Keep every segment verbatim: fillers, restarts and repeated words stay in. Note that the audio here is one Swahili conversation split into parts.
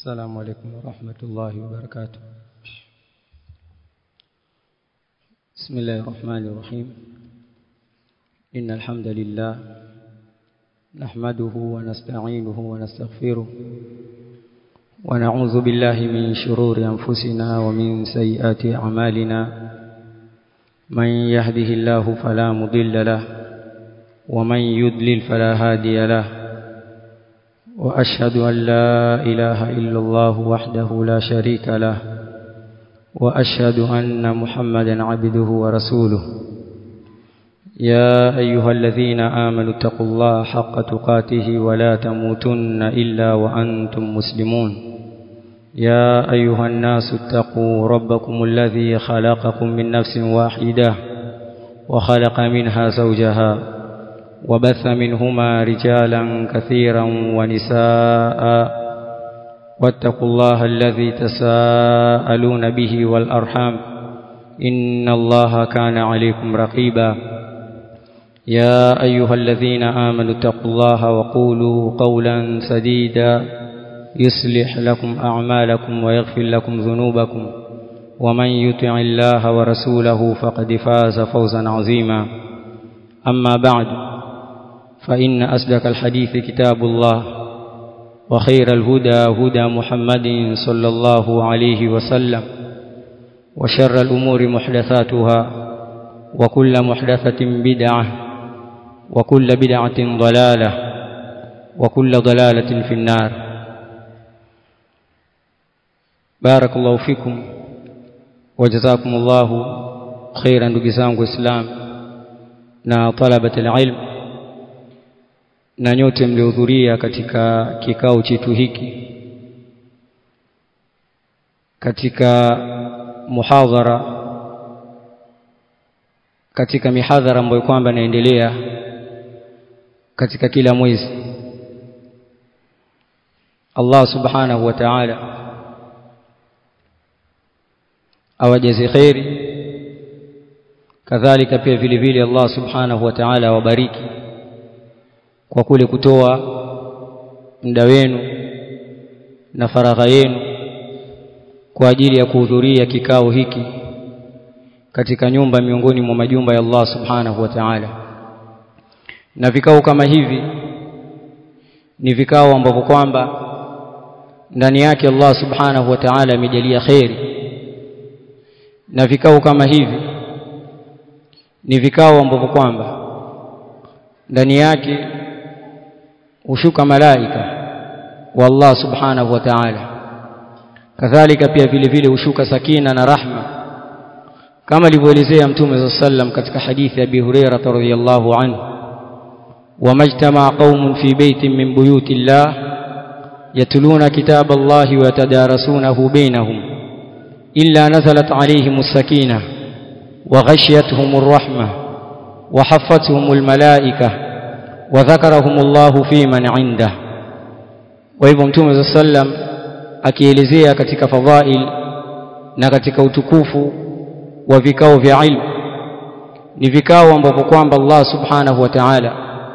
السلام عليكم ورحمة الله وبركاته. بسم الله الرحمن الرحيم. إن الحمد لله نحمده ونستعينه ونستغفره ونعوذ بالله من شرور أنفسنا ومن سيئات أعمالنا. من يهده الله فلا مضل له ومن يضلل فلا هادي له، وأشهد أن لا إله إلا الله وحده لا شريك له، وأشهد أن محمدا عبده ورسوله. يا أيها الذين آمنوا اتقوا الله حق تقاته ولا تموتن إلا وأنتم مسلمون. يا أيها الناس اتقوا ربكم الذي خلقكم من نفس واحدة وخلق منها زوجها وبث منهما رجالا كثيرا ونساء، واتقوا الله الذي تساءلون به والأرحام إن الله كان عليكم رقيبا. يا أيها الذين آمنوا اتقوا الله وقولوا قولا سديدا يصلح لكم أعمالكم ويغفر لكم ذنوبكم، ومن يطع الله ورسوله فقد فاز فوزا عظيما. أما بعد، فإن أصدق الحديث كتاب الله، وخير الهدى هدى محمد صلى الله عليه وسلم، وشر الأمور محدثاتها، وكل محدثة بدعة، وكل بدعة ضلالة، وكل ضلالة في النار. بارك الله فيكم وجزاكم الله خيرا ndugu zangu Islam na talabat alilm na nyote mliohudhuria katika kikao chetu hiki, katika muhadhara, katika mihadhara ambayo kwamba inaendelea katika kila mwezi. Allah subhanahu wa ta'ala awajaze khairi, kadhalika pia vile vile Allah subhanahu wa ta'ala wabariki kwa kule kutoa muda wenu na faragha yenu kwa ajili ya kuhudhuria kikao hiki katika nyumba miongoni mwa majumba ya Allah subhanahu wa ta'ala. Na vikao kama hivi ni vikao ambavyo kwamba ndani yake Allah subhanahu wa ta'ala amejalia khairi, na vikao kama hivi ni vikao ambavyo kwamba ndani yake ushuka malaika wa Allah subhanahu wa ta'ala, kadhalika pia vile vile ushuka sakina na rahma, kama alivyoelezea Mtume sallallahu alayhi wasallam katika hadithi ya Abi Hurairah radhiyallahu anhu: wa majtama qaumun fi baytin min buyuti Allah yatluna kitab Allah wa yatadarasunahu bainahum illa nazalat alayhimus sakinah wa ghashiyatuhumur rahmah wa haffathumul malaikah wa dhakarahumullahu fi man 'indah. Wa hivyo Mtume sallam akielezea katika fadhail na katika utukufu wa vikao vya ilmu, ni vikao ambapo kwamba Allah subhanahu wa ta'ala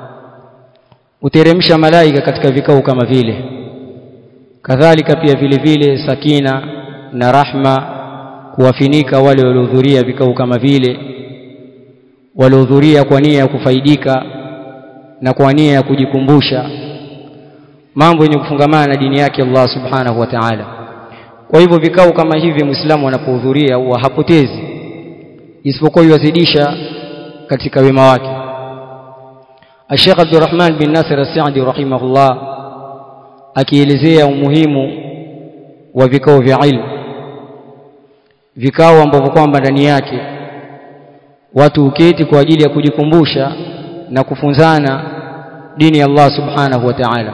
uteremsha malaika katika vikao kama vile, kadhalika pia vile vile sakina na rahma kuwafinika wale waliohudhuria vikao kama vile, waliohudhuria kwa nia ya kufaidika na kwa nia ya kujikumbusha mambo yenye kufungamana na dini yake Allah subhanahu wa ta'ala. Kwa hivyo vikao kama hivi Muislamu anapohudhuria huwa hapotezi, isipokuwa yazidisha katika wema wake. Sheikh Abdurrahman bin Nasir As-Sa'di rahimahullah akielezea umuhimu wa vikao vya ilmu, vikao ambavyo kwamba ndani yake watu uketi kwa ajili ya kujikumbusha na kufunzana dini ya Allah subhanahu wa ta'ala.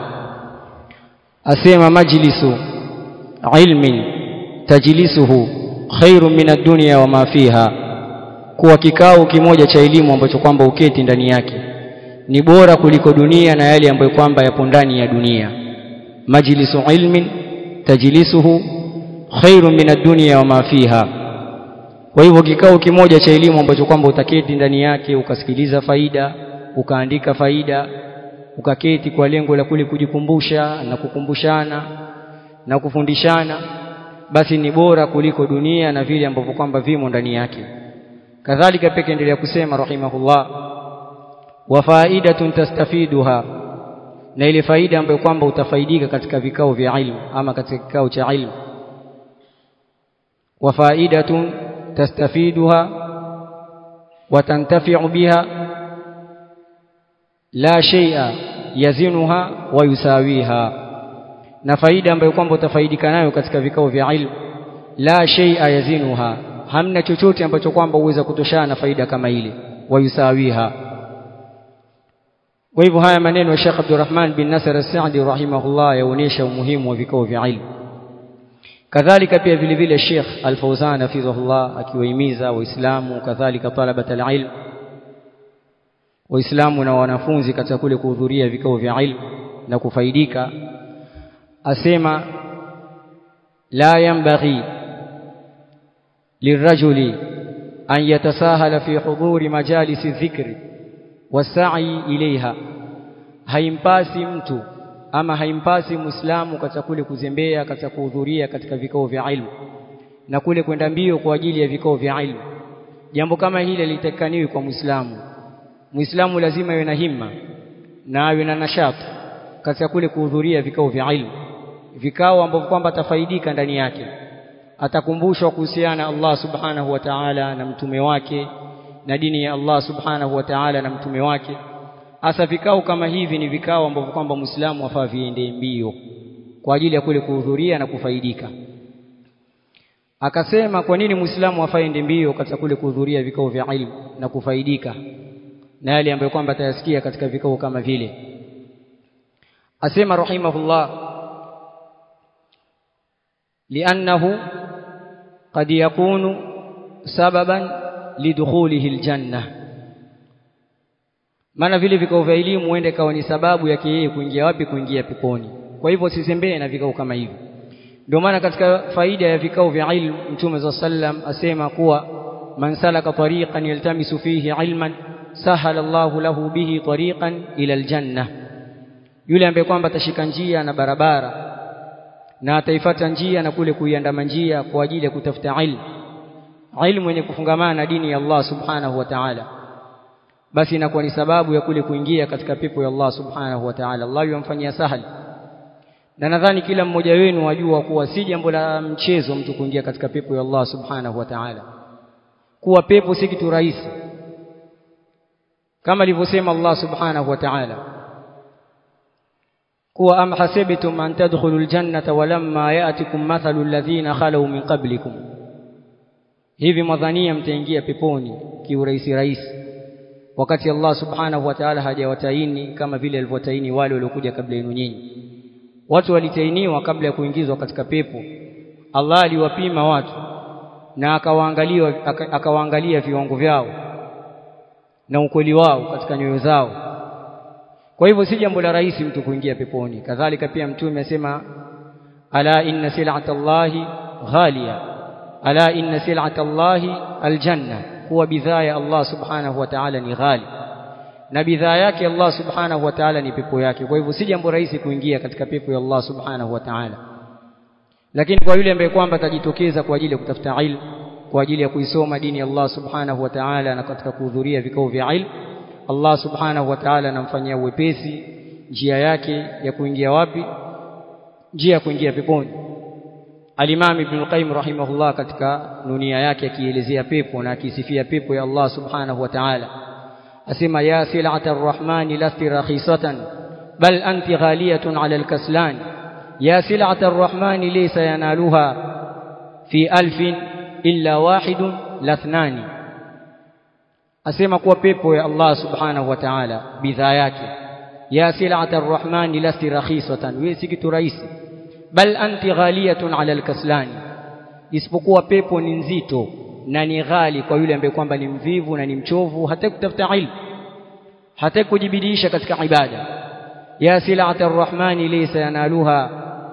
Asema majlisu ilmin tajlisuhu khairun min ad-dunya wa ma fiha, kuwa kikao kimoja cha elimu ambacho kwamba uketi ndani yake ni bora kuliko dunia na yale ambayo kwamba yapo ndani ya dunia. Majlisu ilmin tajlisuhu khairun min ad-dunya wa ma fiha. Kwa hivyo kikao kimoja cha elimu ambacho kwamba utaketi ndani yake ukasikiliza faida, ukaandika faida, ukaketi kwa lengo la kule kujikumbusha na kukumbushana, na kufundishana basi ni bora kuliko dunia na vile ambavyo kwamba vimo ndani yake. Kadhalika pekee endelea kusema rahimahullah, wa faidatun tastafiduha, na ile faida ambayo kwamba utafaidika katika vikao vya ilmu ama katika kikao cha ilmu. Wa faidatun tastafiduha wa tantafi'u biha la shay'a yazinuha wa yusawiha, na faida ambayo kwamba utafaidika nayo katika vikao vya ilmu, la shay'a yazinuha, hamna chochote ambacho kwamba uweza kutoshana na faida kama ile, wa yusawiha. Kwa hivyo haya maneno ya Sheikh Abdurrahman bin Nasr As-Sa'di rahimahullah yaonesha umuhimu wa vikao vya ilmu. Kadhalika pia vile vile Sheikh Al-Fawzan hafidhahullah akiwahimiza waislamu kadhalika talabat al-ilm, waislamu na wanafunzi katika kule kuhudhuria vikao vya ilmu na kufaidika, asema la yanbaghi lirajuli an yatasahala fi hudhuri majalisi dhikri wasa'i ilaiha, haimpasi mtu ama haimpasi muislamu katika kule kuzembea katika kuhudhuria katika vikao vya ilmu na kule kwenda mbio kwa ajili ya vikao vya ilmu. Jambo kama hili litakaniwi kwa muislamu. Muislamu lazima awe na himma na awe na nashati katika kule kuhudhuria vikao vya ilmu, vikao ambavyo kwamba atafaidika ndani yake, atakumbushwa kuhusiana Allah subhanahu wa ta'ala na mtume wake na dini ya Allah subhanahu wa ta'ala na mtume wake. Hasa vikao kama hivi ni vikao ambavyo kwamba muislamu afaa viende mbio kwa ajili ya kule kuhudhuria na kufaidika. Akasema kwa nini muislamu afaa ende mbio katika kule kuhudhuria vikao vya ilmu na kufaidika na yale ambayo kwamba atayasikia katika vikao kama vile. Asema rahimahullah, li'annahu qad yakunu sababan lidukhulihi aljanna, maana vile vikao vya elimu huenda kawa ni sababu yake yeye kuingia wapi? Kuingia peponi. Kwa hivyo sisembee na vikao kama hivi. Ndio maana katika faida ya vikao vya ilmu Mtume za sallam asema kuwa man salaka tariqan yaltamisu fihi ilman sahala Allahu lahu bihi tariqan ila aljanna, yule ambaye kwamba atashika njia na barabara na ataifuata njia na kule kuiandama njia kwa ajili ya kutafuta ilmu, ilmu yenye kufungamana na dini ya Allah subhanahu wa ta'ala, basi inakuwa ni sababu ya kule kuingia katika pepo ya Allah subhanahu wa ta'ala. Allah yamfanyia sahali. Na nadhani kila mmoja wenu wajua kuwa si jambo la mchezo mtu kuingia katika pepo ya Allah subhanahu wa ta'ala. Kuwa pepo si kitu rahisi, kama alivyosema Allah subhanahu wa ta'ala kuwa am hasibtum an tadkhulul jannata walamma ya'tikum mathalu alladhina khalu min qablikum, hivi mwadhania mtaingia peponi kiurahisi rahisi wakati Allah subhanahu wa ta'ala hajawataini kama vile alivyotaini wale waliokuja kabla yenu nyinyi. Watu walitainiwa kabla ya kuingizwa katika pepo. Allah aliwapima watu na akawaangalia akawaangalia viwango vyao na ukweli wao katika nyoyo zao. Kwa hivyo si jambo la rahisi mtu kuingia peponi. Kadhalika pia Mtume amesema ala inna sil'atallahi ghaliya, ala inna sil'atallahi aljanna, kuwa bidhaa ya Allah subhanahu wa ta'ala ni ghali na bidhaa yake Allah subhanahu wa ta'ala ni pepo yake. Kwa hivyo si jambo rahisi kuingia katika pepo ya Allah subhanahu wa ta'ala. Lakini kwa yule ambaye kwamba atajitokeza kwa ajili ya kutafuta ilmu, kwa ajili ya kuisoma dini ya Allah subhanahu wa ta'ala na katika kuhudhuria vikao vya ilmu, Allah subhanahu wa ta'ala anamfanyia uwepesi njia yake ya kuingia wapi? Njia ya kuingia peponi. Al-Imam Ibn al-Qayyim rahimahullah katika nunia yake akielezea pepo na akisifia pepo ya Allah subhanahu wa ta'ala asema ya sil'ata ar-rahmani lasti rakhisatan bal anti ghaliyatun 'ala al-kaslan, ya sil'ata ar-rahmani laysa yanaluha fi alfin illa wahidun lathnani. Asema kuwa pepo ya Allah subhanahu wa ta'ala bidhaa yake, ya sil'ata ar-rahmani lasti rakhisatan, wewe si kitu rahisi, bal anti ghaliyatun 'ala al-kaslan, isipokuwa pepo ni nzito na ni ghali kwa yule ambaye kwamba ni mvivu na ni mchovu, hata kutafuta ilmu, hata kujibidisha katika ibada. Ya sil'ata ar-rahmani laysa yanaluha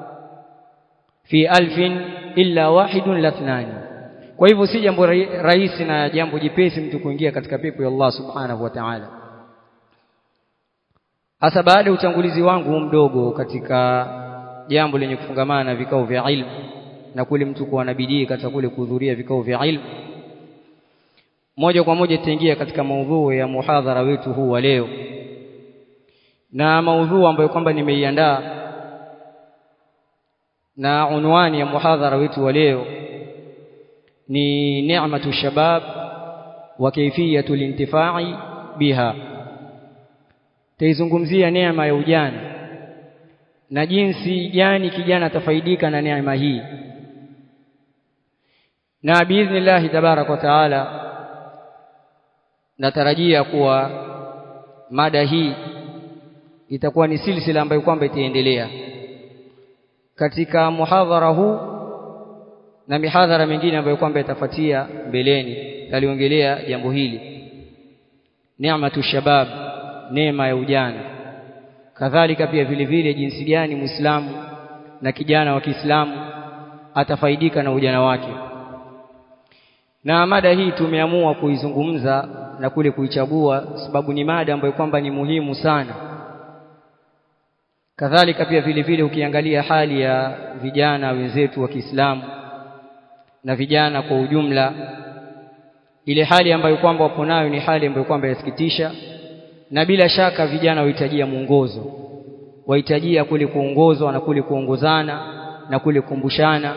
fi alfin illa wahidun lathnani. Kwa hivyo si jambo rahisi na jambo jipesi mtu kuingia katika pepo ya Allah subhanahu wa ta'ala. Hasa baada ya utangulizi wangu mdogo katika jambo lenye kufungamana na vikao vya ilmu na kule mtu kuwa na bidii katika kule kuhudhuria vikao vya ilmu, moja kwa moja tutaingia katika maudhui ya muhadhara wetu huu wa leo. Na maudhui ambayo kwamba nimeiandaa na unwani ya muhadhara wetu wa leo ni ni'matu shabab wa kayfiyatul intifai biha. Taizungumzia neema ya ujana na jinsi gani kijana atafaidika na neema hii. Na biidhnillah tabarak wa taala natarajia kuwa mada hii itakuwa ni silsila ambayo kwamba itaendelea katika muhadhara huu na mihadhara mingine ambayo kwamba itafuatia mbeleni. Taliongelea jambo hili, neematu shabab, neema ya ujana. Kadhalika pia vile vile jinsi gani Muislamu na kijana wa Kiislamu atafaidika na ujana wake. Na mada hii tumeamua kuizungumza na kule kuichagua sababu ni mada ambayo kwamba ni muhimu sana. Kadhalika pia vile vile ukiangalia hali ya vijana wenzetu wa Kiislamu na vijana kwa ujumla, ile hali ambayo kwamba wapo nayo ni hali ambayo kwamba yasikitisha, na bila shaka vijana wahitajia mwongozo, wahitajia kule kuongozwa na kule kuongozana na kule kukumbushana.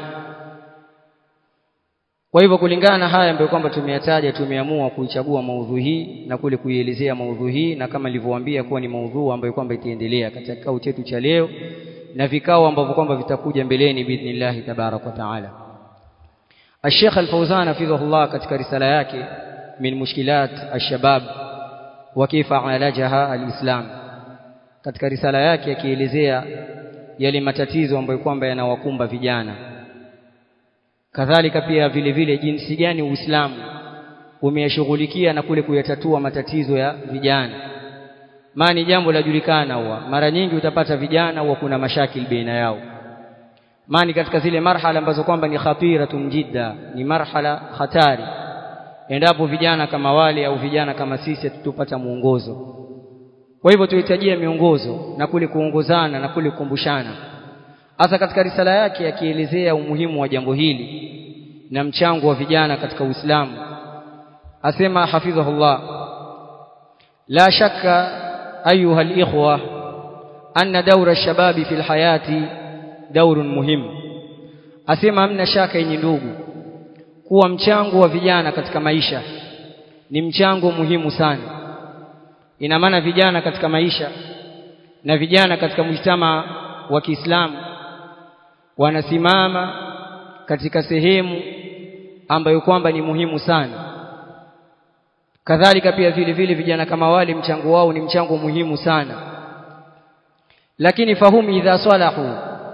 Kwa hivyo kulingana na haya ambayo kwamba tumeyataja, tumeamua kuichagua maudhui hii na kule kuielezea maudhui hii, na kama nilivyowaambia kuwa ni maudhui ambayo kwamba itaendelea katika kikao chetu cha leo na vikao ambavyo kwamba vitakuja mbeleni biidhnillah tabarak wa taala. Al-Sheikh Al-Fawzan hafidhahullah katika risala yake min mushkilat ash-shabab wa kaifa alajaha al-Islam, katika risala yake akielezea yale matatizo ambayo kwamba yanawakumba vijana, kadhalika pia vile vile jinsi gani Uislamu umeyashughulikia na kule kuyatatua matatizo ya vijana. Maana jambo la julikana huwa mara nyingi utapata vijana huwa kuna mashakil baina yao, maana katika zile marhala ambazo kwamba ni khatiratun jidda, ni marhala hatari, endapo vijana kama wale au vijana kama sisi tutupata muongozo. Kwa hivyo tuhitajia miongozo na kule kuongozana na kule kukumbushana. Hasa katika risala yake akielezea umuhimu wa jambo hili na mchango wa vijana katika Uislamu, asema hafidhahullah: la shakka ayuha al-ikhwa anna dawra ash-shababi fil hayati dawrun muhim. Asema hamna shaka yenye ndugu kuwa mchango wa vijana katika maisha ni mchango muhimu sana. Ina maana vijana katika maisha na vijana katika mujtama wa Kiislamu wanasimama katika sehemu ambayo kwamba ni muhimu sana. Kadhalika pia vile vile vijana kama wale mchango wao ni mchango muhimu sana. Lakini fahum idha salahu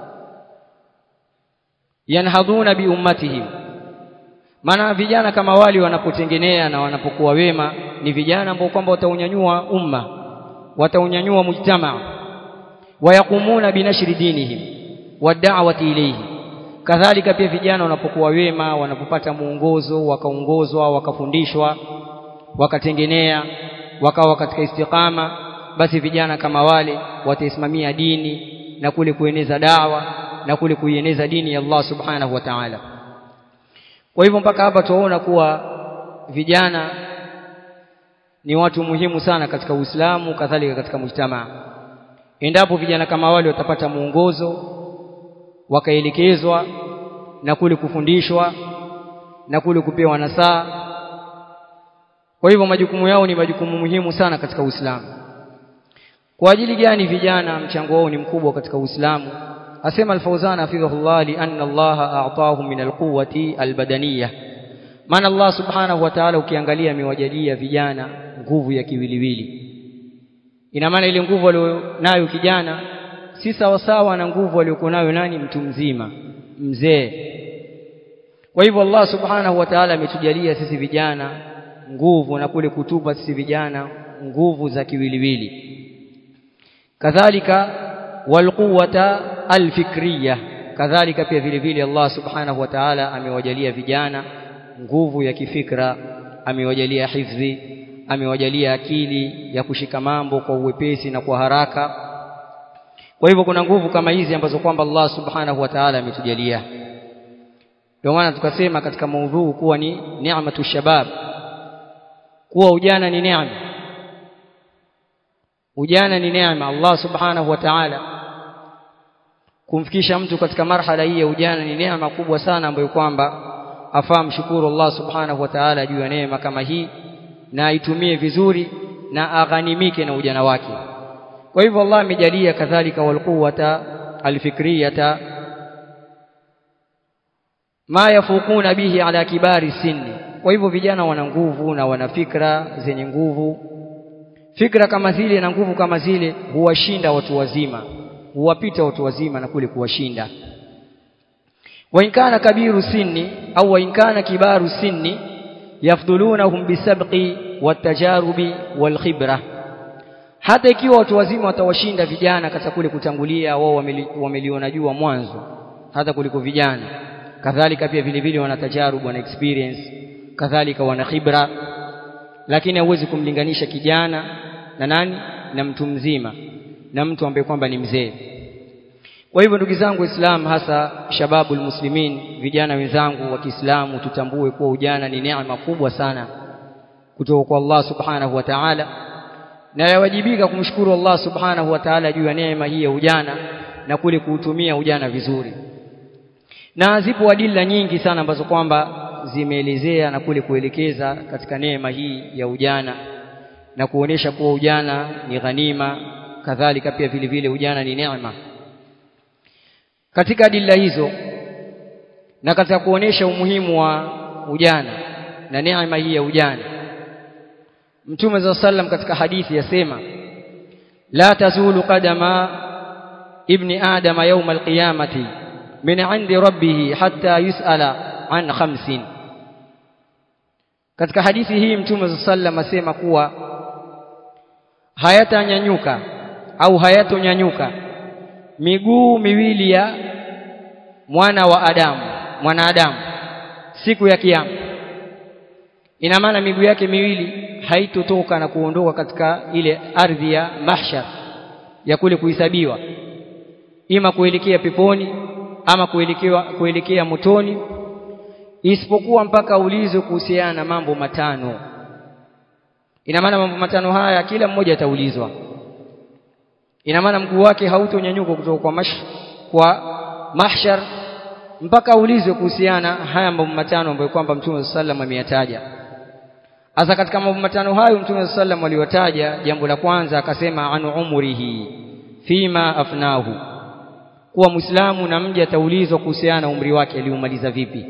yanhaduna bi ummatihim, maana vijana kama wale wanapotengenea na wanapokuwa wema ni vijana ambao kwamba wataunyanyua umma, wataunyanyua mujtama, wayakumuna binashri dinihim wa da'wati ilayhi. Kadhalika pia vijana wanapokuwa wema, wanapopata muongozo, wakaongozwa, wakafundishwa, wakatengenea, wakawa katika istiqama, basi vijana kama wale wataisimamia dini na kule kueneza dawa na kule kuieneza dini ya Allah subhanahu wa ta'ala. Kwa hivyo mpaka hapa tunaona kuwa vijana ni watu muhimu sana katika Uislamu, kadhalika katika mujtamaa. Endapo vijana kama wale watapata muongozo, wakaelekezwa na kule kufundishwa na kule kupewa nasaha, kwa hivyo majukumu yao ni majukumu muhimu sana katika Uislamu. Kwa ajili gani vijana mchango wao ni mkubwa katika Uislamu? Asema Al-Fawzan hafidhahullah: li anna Allah a'tahu min al-quwwati al-badaniyah. Maana Allah subhanahu wa ta'ala ukiangalia amewajalia vijana nguvu ya kiwiliwili. Ina maana ile nguvu aliyonayo kijana si sawa sawa na nguvu aliyokuwa nayo nani? Mtu mzima, mzee. Kwa hivyo Allah subhanahu wa ta'ala ametujalia sisi vijana nguvu na kule kutupa sisi vijana nguvu za kiwiliwili. Kadhalika walquwata alfikriyah, kadhalika pia vile vile Allah subhanahu wa ta'ala amewajalia vijana nguvu ya kifikra, amewajalia hifdhi, amewajalia akili ya kushika mambo kwa uwepesi na kwa haraka. Kwa hivyo kuna nguvu kama hizi ambazo kwamba Allah subhanahu wa ta'ala ametujalia. Ndio maana tukasema katika maudhui kuwa ni ni'matu shabab, kuwa ujana ni neema. Ujana ni neema. Allah subhanahu wa ta'ala kumfikisha mtu katika marhala hii ya ujana ni neema kubwa sana ambayo kwamba afaa mshukuru Allah subhanahu wa ta'ala juu ya neema kama hii na aitumie vizuri na aghanimike na ujana wake. Kwa hivyo Allah amejalia kadhalika wal quwwata alfikriyata ma yafukuna bihi ala kibari sinni. Kwa hivyo vijana wana nguvu na wana fikra zenye nguvu. Fikra kama zile na nguvu kama zile huwashinda watu wazima, huwapita watu wazima na kule kuwashinda. Wa in kana kabiru sinni au wa in kana kibaru sinni yafdulunahum bisabqi watajarubi walkhibra. Hata ikiwa watu wazima watawashinda vijana katika kule kutangulia, wao wameliona jua mwanzo hata kuliko vijana. Kadhalika pia vile vile wana tajarubu, wana experience, kadhalika wana khibra. Lakini hauwezi kumlinganisha kijana na nani? Na mtu mzima, na mtu ambaye kwamba ni mzee. Kwa hivyo ndugu zangu Waislamu, hasa shababul muslimin, vijana wenzangu wa Kiislamu, tutambue kuwa ujana ni neema kubwa sana kutoka kwa Allah subhanahu wa ta'ala, na yawajibika kumshukuru Allah subhanahu wa ta'ala juu ya neema hii ya ujana na kule kuutumia ujana vizuri. Na zipo adila nyingi sana ambazo kwamba zimeelezea na kule kuelekeza katika neema hii ya ujana na kuonesha kuwa ujana ni ghanima, kadhalika pia vile vile ujana ni neema. Katika adila hizo na katika kuonesha umuhimu wa ujana na neema hii ya ujana, Mtume za sallam katika hadithi yasema, la tazulu qadama ibni adama yawm alqiyamati min 'indi rabbih hatta yus'ala an khamsin. Katika hadithi hii Mtume za sallam asema kuwa hayatanyanyuka au hayatonyanyuka miguu miwili ya mwana wa Adamu, mwanadamu siku ya kiyama. Ina maana miguu yake miwili haitotoka na kuondoka katika ile ardhi ya mahshar ya kule kuhesabiwa, ima kuelekea peponi ama kuelekea kuelekea motoni, isipokuwa mpaka ulizwe kuhusiana na mambo matano. Ina maana mambo matano haya kila mmoja ataulizwa. Ina maana mguu wake hautonyanyuka kutoka kwa mash kwa mahshar mpaka ulizwe kuhusiana haya mambo matano ambayo kwamba Mtume sallallahu ameyataja. Asa katika mambo matano hayo Mtume sallallahu aliwataja, jambo la kwanza akasema anu umrihi fima afnahu, kuwa Muislamu na mja ataulizwa kuhusiana na umri wake aliumaliza vipi.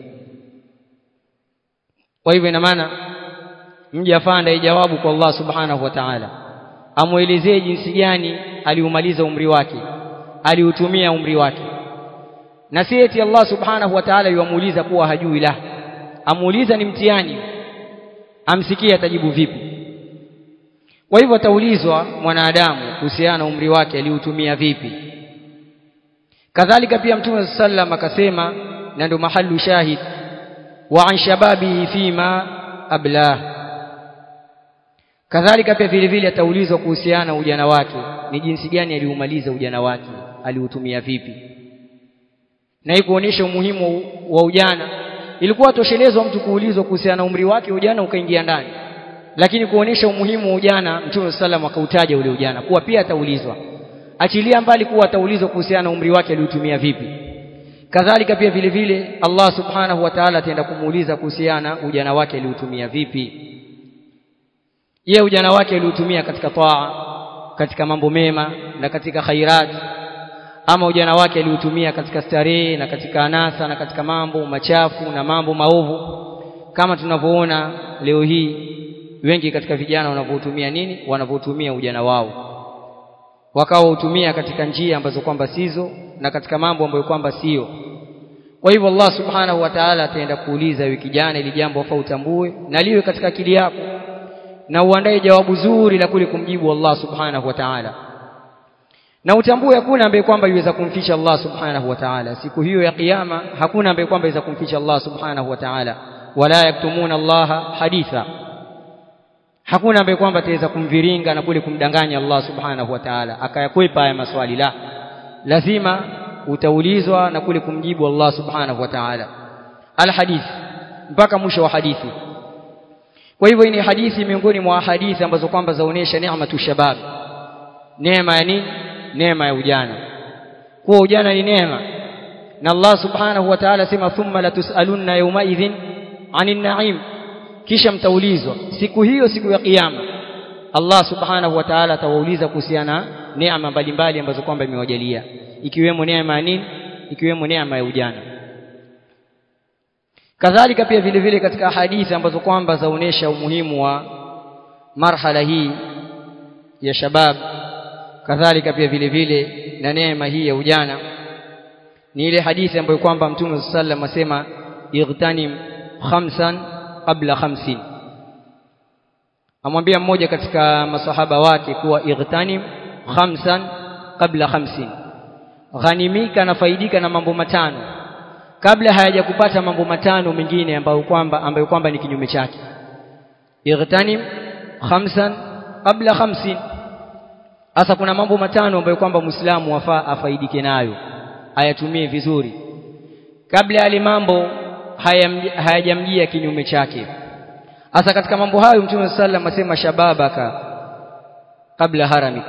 Kwa hivyo ina maana mja afanda ijawabu kwa Allah subhanahu wa ta'ala, amuelezee jinsi gani aliumaliza umri wake, aliutumia umri wake. Na si eti Allah subhanahu wa ta'ala yuamuuliza kuwa hajui, la, amuuliza ni mtihani, amsikie atajibu vipi. Kwa hivyo ataulizwa mwanadamu kuhusiana na umri wake aliutumia vipi. Kadhalika pia Mtume sallam akasema, na ndio mahallu shahid, wa an shababihi fima ablah. Kadhalika pia vile vile ataulizwa kuhusiana na ujana wake, ni jinsi gani aliumaliza ujana wake, aliutumia vipi. Na hii kuonesha umuhimu wa ujana. Ilikuwa toshelezwa mtu kuulizwa kuhusiana na umri wake, ujana ukaingia ndani, lakini kuonesha umuhimu wa ujana Mtume sallam akautaja ule ujana kuwa pia ataulizwa. Achilia mbali kuwa ataulizwa kuhusiana na umri wake aliutumia vipi, kadhalika pia vile vile Allah subhanahu wa ta'ala ataenda kumuuliza kuhusiana ujana wake aliutumia vipi. Ye ujana wake aliutumia katika taa, katika mambo mema na katika khairat, ama ujana wake aliutumia katika starehe na katika anasa na katika mambo machafu na mambo maovu, kama tunavyoona leo hii wengi katika vijana wanavyotumia nini, wanavyotumia ujana wao wakawa utumia katika njia ambazo kwamba sizo na katika mambo ambayo kwamba sio. Kwa hivyo Allah subhanahu wa ta'ala ataenda kuuliza wewe kijana, ili jambo afa utambue na liwe katika akili yako, na uandae jawabu zuri la kule kumjibu Allah subhanahu wa ta'ala, na utambue hakuna ambaye kwamba yuweza kumficha Allah subhanahu wa ta'ala. Siku hiyo ya kiyama hakuna ambaye kwamba yuweza kumficha Allah subhanahu wa ta'ala, wala yaktumuna Allah haditha. Hakuna ambaye kwamba ataweza kumviringa na kule kumdanganya Allah subhanahu wa ta'ala akayakwepa haya maswali, la, lazima utaulizwa na kule kumjibu Allah subhanahu wa ta'ala. Al-hadith, mpaka mwisho wa hadithi. Kwa hivyo ni hadithi miongoni mwa hadithi ambazo kwamba zaonesha neema tu shabab. Neema ya nini? Neema ya ujana. Kwa ujana ni neema. Na Allah subhanahu wa ta'ala sema thumma la tusalunna yawma idhin 'anil na'im. Kisha mtaulizwa siku hiyo, siku ya kiyama. Allah subhanahu wa ta'ala atawauliza kuhusiana neema mbalimbali ambazo kwamba imewajalia, ikiwemo neema ya nini? Ikiwemo neema ya ujana. Kadhalika pia vile vile katika hadithi ambazo kwamba zaonesha umuhimu wa marhala hii ya shabab, kadhalika pia vile vile na neema hii ya ujana, ni ile hadithi ambayo kwamba Mtume sallallahu alayhi wasallam asema igtanim khamsan qabla khamsin. Amwambia mmoja katika masahaba wake kuwa igtanim khamsan qabla khamsin, ghanimika na faidika na mambo matano kabla hayajakupata mambo matano mengine ambayo kwamba ambayo kwamba ni kinyume chake. Igtanim khamsan qabla khamsin. Asa kuna mambo matano ambayo kwamba Muislamu wafaa afaidike nayo, ayatumie vizuri kabla yale mambo hayajamjia kinyume chake. Asa katika mambo hayo Mtume sallallahu alayhi wasallam asema shababaka kabla haramik.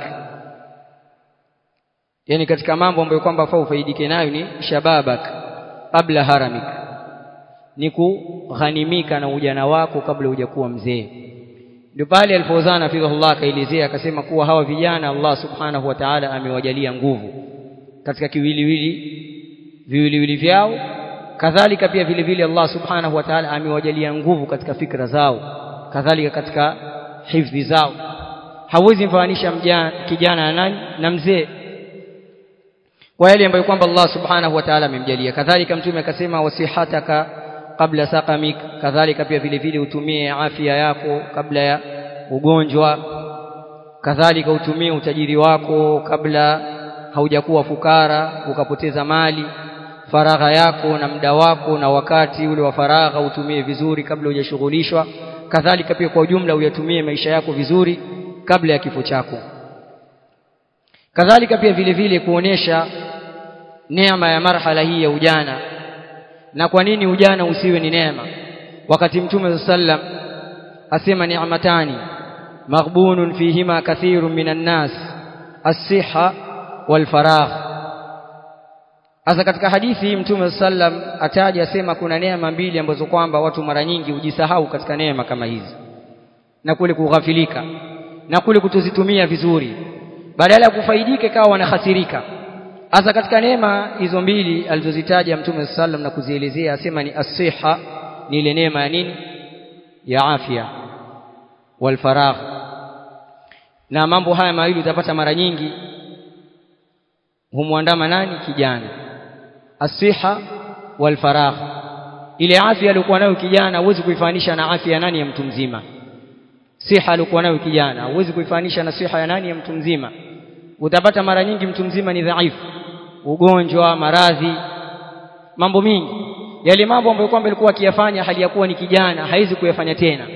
Yani katika mambo ambayo kwamba faa ufaidike nayo ni shababaka kabla haramik, ni kughanimika na ujana wako kabla hujakuwa mzee. Ndio pale Al-Fawzan fidhullah kaelezea akasema kuwa hawa vijana Allah subhanahu wa ta'ala amewajalia nguvu katika kiwiliwili viwiliwili vyao, kadhalika pia vile vile Allah subhanahu wa ta'ala amewajalia nguvu katika fikra zao, kadhalika katika hifdhi zao. Hawezi mfananisha kijana na nani na mzee kwa yale ambayo kwamba Allah subhanahu wa ta'ala amemjalia. Kadhalika Mtume akasema wasihataka kabla saqamik, kadhalika pia vile vile utumie afya yako kabla ya ugonjwa, kadhalika utumie utajiri wako kabla haujakuwa fukara ukapoteza mali. Faragha yako na muda wako na wakati ule wa faragha utumie vizuri kabla hujashughulishwa, kadhalika pia kwa ujumla uyatumie maisha yako vizuri kabla ya kifo chako. Kadhalika pia vile vile kuonesha neema ya marhala hii ya ujana, na kwa nini ujana usiwe ni neema, wakati Mtume sallam asema ni'matani maghbunun fihima kathirun minan nas as-siha wal faragh. Asa katika hadithi Mtume sallam ataja asema kuna neema mbili ambazo kwamba watu mara nyingi hujisahau katika neema kama hizi, na kule kughafilika na kule kutozitumia vizuri, badala ya kufaidika kawa wanahasirika. Asa katika neema hizo mbili alizozitaja Mtume sallam na kuzielezea asema ni as-siha, ni ile neema ya nini? Ya afya, wal faragh. Na mambo haya mawili utapata mara nyingi humuandama nani? Kijana. As-siha wal faragh. Ile afya aliyokuwa nayo kijana huwezi kuifanisha na afya ya nani? Ya mtu mzima. Siha aliyokuwa nayo kijana huwezi kuifanisha na siha ya nani? Ya mtu mzima. Utapata mara nyingi mtu mzima ni dhaifu, ugonjwa, maradhi, mambo mingi. Yale mambo ambayo kwamba alikuwa akiyafanya hali ya kuwa ni kijana haizi kuyafanya tena.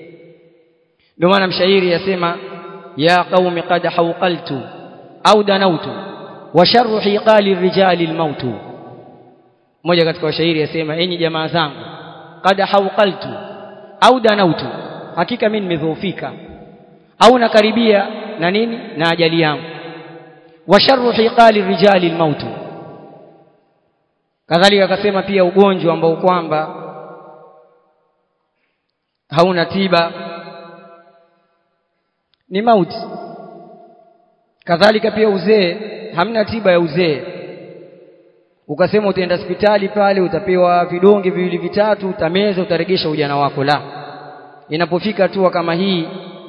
Ndio maana mshairi yasema ya qaumi qad hawqaltu au danautu wa sharru hiqali rijali almautu. Mmoja katika washairi yasema enyi jamaa zangu, qad hawqaltu au danautu, hakika mimi nimedhoofika au nakaribia na nini? Na ajali yangu. Wa sharru hiqali rijali almautu. Kadhalika akasema pia ugonjwa ambao kwamba hauna tiba ni mauti. Kadhalika pia uzee, hamna tiba ya uzee. Ukasema utaenda hospitali pale utapewa vidonge viwili vitatu utameza utaregesha ujana wako, la. Inapofika tu kama hii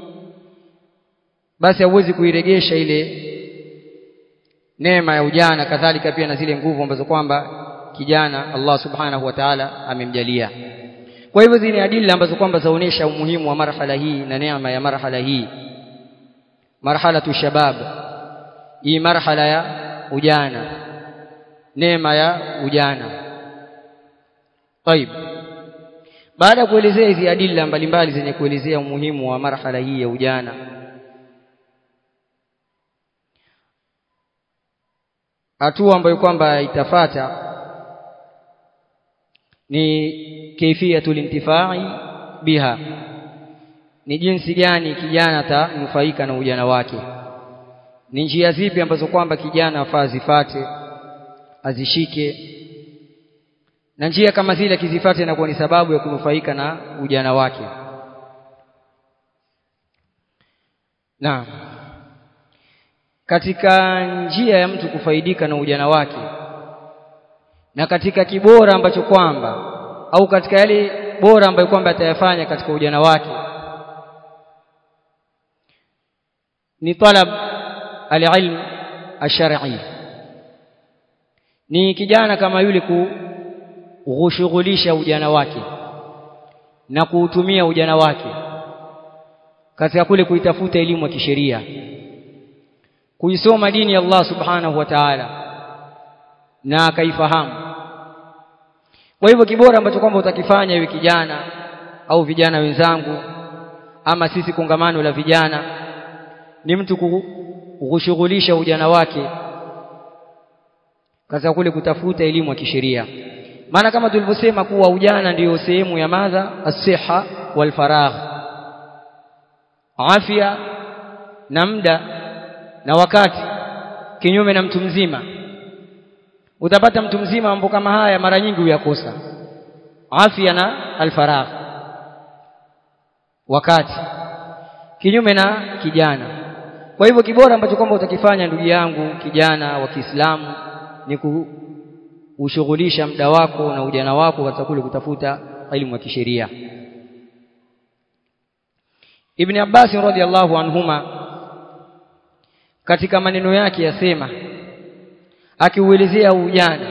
basi hauwezi kuiregesha ile neema ya ujana, kadhalika pia na zile nguvu ambazo kwamba kijana Allah subhanahu wa ta'ala amemjalia. Kwa hivyo zile adila ambazo kwamba zaonesha umuhimu wa marhala hii na neema ya marhala hii, marhalatu shabab, hii marhala ya ujana, neema ya ujana. Taib, baada ya kuelezea hizi adila mbalimbali zenye kuelezea umuhimu wa marhala hii ya ujana, hatua ambayo kwamba itafata ni kaifiyatul intifai biha, ni jinsi gani kijana atanufaika na ujana wake, ni njia zipi ambazo kwamba kijana afaa azifate azishike, na njia kama zile kizifate inakuwa ni sababu ya kunufaika na ujana wake. Na katika njia ya mtu kufaidika na ujana wake, na katika kibora ambacho kwamba au katika yale bora ambayo kwamba atayafanya katika ujana wake, ni talab al-ilm ash-shar'i. Ni kijana kama yule kushughulisha ujana wake na kuutumia ujana wake katika kule kuitafuta elimu ya kisheria, kuisoma dini ya Allah subhanahu wa ta'ala na akaifahamu. Kwa hivyo kibora ambacho kwamba utakifanya iwe kijana au vijana wenzangu ama sisi kongamano la vijana, ni mtu kushughulisha ujana wake katika kule kutafuta elimu ya kisheria. Maana kama tulivyosema kuwa ujana ndiyo sehemu ya madha as-siha wal faragh, afya na muda na wakati, kinyume na mtu mzima. Utapata mtu mzima mambo kama haya mara nyingi huyakosa, afya na al-faragh, wakati, kinyume na kijana. Kwa hivyo kibora ambacho kwamba utakifanya ndugu yangu kijana wa Kiislamu ni kushughulisha muda wako na ujana wako katika kule kutafuta elimu ya kisheria. Ibn Abbas radhiyallahu anhuma katika maneno yake yasema, akiuelezea ujana,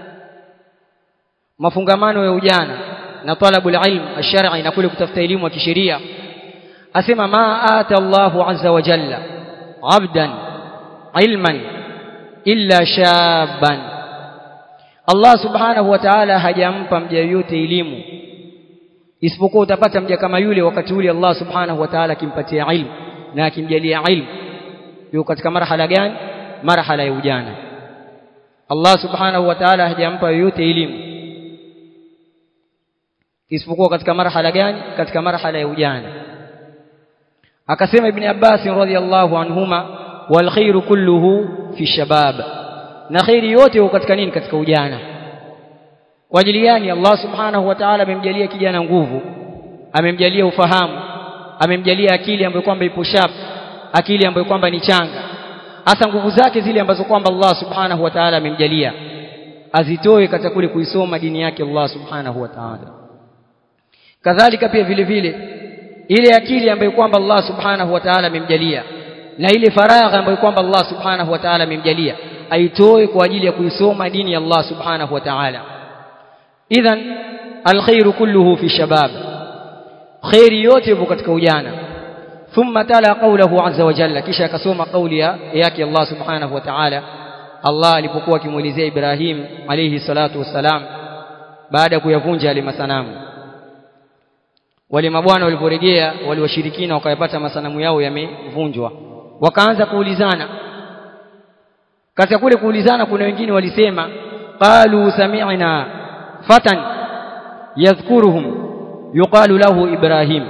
mafungamano ya ujana na talabul ilm ash-shar'i na kule kutafuta elimu ya kisheria, asema ma ata Allahu azza wa jalla abdan ilman illa shaban, Allah subhanahu wa ta'ala hajampa mja yote elimu isipokuwa utapata mja kama yule wakati ule Allah subhanahu wa ta'ala akimpatia ilmu na akimjalia ilmu, yuko katika marhala gani? Marhala ya ujana. Allah subhanahu wa ta'ala hajampa yote elimu isipokuwa katika marhala gani? Katika marhala ya ujana. Akasema Ibn Abbas radhiyallahu anhuma, wal khairu kulluhu fi shabab, na khairi yote huko katika nini? Katika ujana. Kwa ajili gani? Allah subhanahu wa ta'ala amemjalia kijana nguvu, amemjalia ufahamu, amemjalia akili ambayo kwamba ipo sharp, akili ambayo kwamba ni changa. Hasa nguvu zake zile ambazo kwamba Allah subhanahu wa ta'ala amemjalia azitoe katika kule kuisoma dini yake Allah subhanahu wa ta'ala. Kadhalika pia vile vile ile akili ambayo kwamba Allah subhanahu wa ta'ala amemjalia na ile faragha ambayo kwamba Allah subhanahu wa ta'ala amemjalia aitoe kwa ajili ya kuisoma dini ya Allah subhanahu wa ta'ala. Idhan alkhairu kulluhu fi shabab, khairi yote ipo katika ujana. Thumma tala qawluhu azza wa jalla, kisha akasoma kauli yake Allah subhanahu wa ta'ala, Allah alipokuwa akimuelezea Ibrahim alayhi salatu wassalam baada ya kuyavunja yale masanamu. Wale mabwana waliporejea, wale washirikina wakayapata masanamu yao yamevunjwa, wakaanza kuulizana. Katika kule kuulizana kuna wengine walisema qalu sami'na fatan yadhkuruhum yuqalu lahu Ibrahim,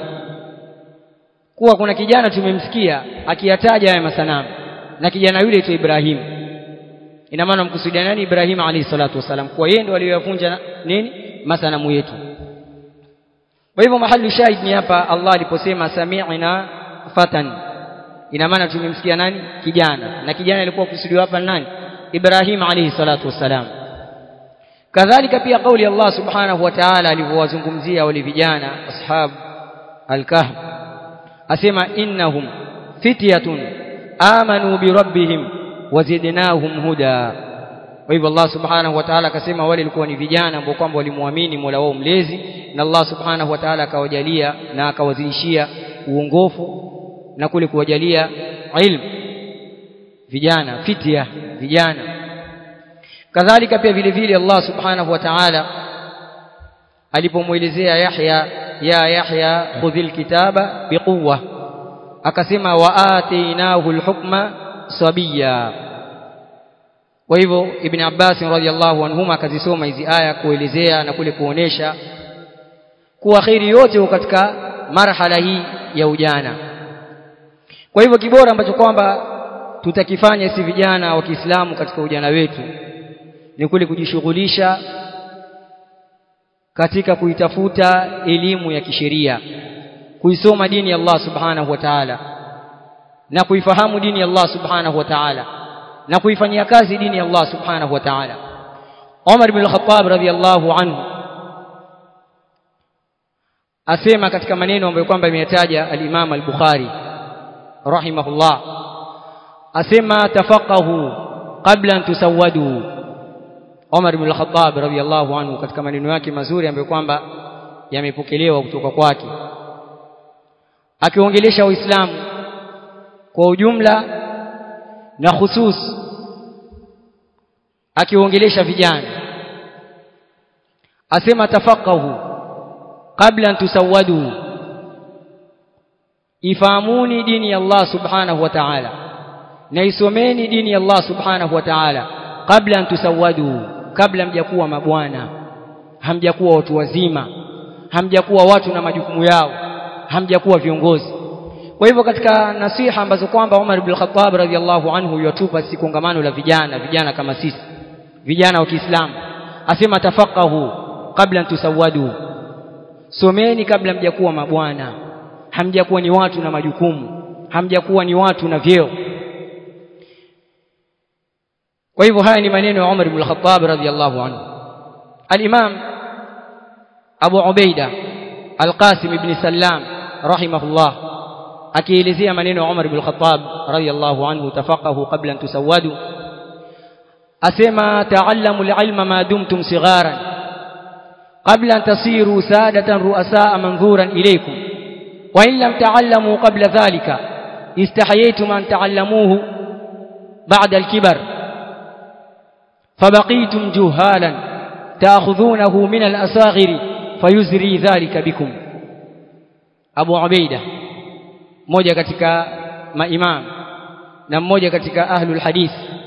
kuwa kuna kijana tumemsikia akiyataja haya masanamu na kijana yule aitwa Ibrahim. Ina maana mkusudia nani? Ibrahim alayhi salatu wasalam, kwa yeye ndo aliyovunja nini? Masanamu yetu. Kwa hivyo mahali shahid ni hapa Allah aliposema sami'na fatan, ina maana tumemsikia nani? Kijana. Na kijana alikuwa kusudiwa hapa nani? Ibrahim alayhi salatu wasalam. Kadhalika pia kauli Allah subhanahu wa ta'ala alivyowazungumzia wale vijana ashab al-kahf, asema innahum fityatun amanu bi rabbihim wazidnahum huda. Kwa hivyo Allah subhanahu wa ta'ala akasema wale walikuwa ni vijana ambao kwamba walimuamini Mola wao mlezi, na Allah subhanahu wa ta'ala akawajalia na akawazidishia uongofu na kule kuwajalia ilmu. Vijana fitya, vijana. Kadhalika pia vile vile Allah subhanahu wa ta'ala alipomuelezea Yahya, ya Yahya khudhil kitaba biquwwa, akasema wa atainahu alhukma sabiyya, Kwa hivyo Ibn Abbas radhiyallahu anhuma akazisoma hizi aya kuelezea na kule kuonesha kuwa khairi yote katika marhala hii ya ujana. Kwa hivyo kibora ambacho kwamba tutakifanya si vijana wa Kiislamu katika ujana wetu ni kule kujishughulisha katika kuitafuta elimu ya kisheria, kuisoma dini ya Allah subhanahu wa ta'ala na kuifahamu dini ya Allah subhanahu wa ta'ala na kuifanyia kazi dini ya Allah subhanahu wa ta'ala. Umar ibn al-Khattab radhiyallahu anhu asema katika maneno ambayo kwamba imeyataja al-Imam al-Bukhari rahimahullah, asema tafaqahu qabla an tusawwadu. Umar ibn al-Khattab radhiyallahu anhu katika maneno yake mazuri ambayo kwamba yamepokelewa kutoka kwake, akiongelesha Uislamu kwa ujumla na husus akiongelesha vijana, asema tafaqahu qabla an tusawwadu, ifahamuni dini ya Allah subhanahu wa ta'ala na isomeni dini ya Allah subhanahu wa ta'ala kabla an tusawwadu, kabla mjakuwa mabwana, hamjakuwa watu wazima, hamjakuwa watu na majukumu yao, hamjakuwa viongozi. Kwa hivyo katika nasiha ambazo kwamba Umar ibn al-Khattab radhiyallahu anhu yatupa si kongamano la vijana, vijana kama sisi, vijana wa Kiislamu, asema tafaqahu kabla an tusawwadu, someni kabla mjakuwa mabwana, hamjakuwa ni watu na majukumu, hamjakuwa ni watu na vyeo. Kwa hivyo haya ni maneno ya Umar ibn al-Khattab radhiyallahu anhu. Al-Imam Abu Ubaida Al-Qasim ibn Sallam rahimahullah akielezea maneno ya Umar ibn al-Khattab radhiyallahu anhu, tafaqahu qabla an tusawwadu, asema ta'allamu al-ilma ma dumtum sigharan qabla an tasiru sadatan ru'asaa manzuran ilaykum wa in lam ta'allamu qabla dhalika istahayaytum an ta'allamuhu ba'da al-kibar فبقيتم جهالا تأخذونه من الأصاغر فيزري ذلك بكم. Abu Ubaida mmoja katika maimam na mmoja katika ahlul hadith,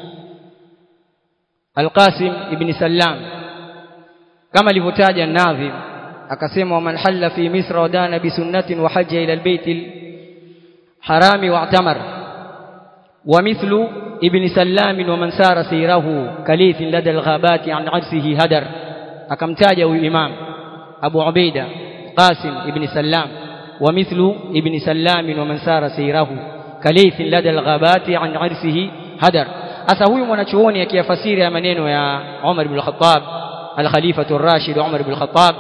Al-Qasim ibn Sallam, kama alivyotaja an-Nadhim akasema, man halla fi Misra wa dana bi sunnatin wa hajja ila al-bayt al-harami wa'tamar wa mithlu ibn Sallam wa man sara sirahu kalith lada al-ghabati an arsihi hadar. Akamtaja huyu imam Abu Ubaida Qasim ibn Sallam, wa mithlu ibn Sallam wa man sara sirahu kalith lada al-ghabati an arsihi hadar. Asa huyu mwanachuoni akiyafasiri ya maneno ya Umar ibn al-Khattab, al-Khalifatu ar-Rashid Umar ibn al-Khattab,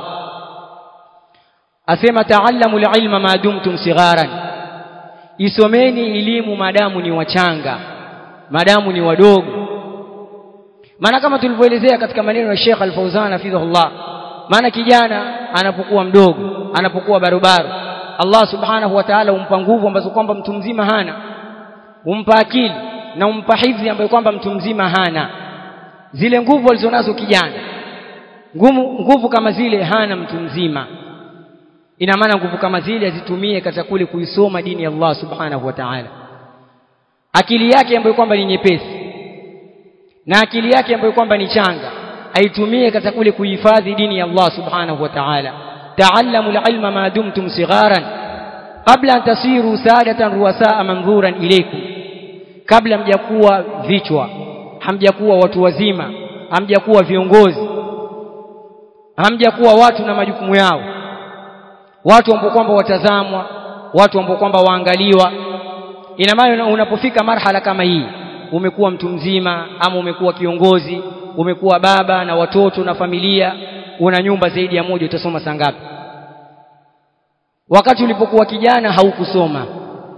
asema ta'allamu al-ilma ma dumtum sigharan, isomeni elimu madamu ni wachanga, madamu ni wadogo. Maana kama tulivyoelezea katika maneno ya Sheikh Al-Fawzan hafidhahullah, maana kijana anapokuwa mdogo, anapokuwa barobaro, Allah subhanahu wa ta'ala humpa nguvu ambazo kwamba mtu mzima hana, humpa akili na humpa hifdhi ambayo kwamba mtu mzima hana. Zile nguvu alizonazo kijana, nguvu nguvu kama zile hana mtu mzima. Ina maana nguvu kama zile azitumie katika kule kuisoma dini ya Allah subhanahu wa ta'ala. Akili yake ambayo kwamba ni nyepesi na akili yake ambayo kwamba ni changa aitumie katika kule kuhifadhi dini ya Allah subhanahu wa ta'ala. Ta'allamu al-ilma ma dumtum sigharan qabla an tasiru sadatan ruwasaa manzuran ilaykum, kabla mjakuwa vichwa, hamjakuwa watu wazima, hamjakuwa viongozi, hamjakuwa watu na majukumu yao, watu ambao kwamba watazamwa, watu ambao kwamba waangaliwa. Ina maana unapofika marhala kama hii, umekuwa mtu mzima ama umekuwa kiongozi, umekuwa baba na watoto na familia, una nyumba zaidi ya moja, utasoma saa ngapi? Wakati ulipokuwa kijana haukusoma.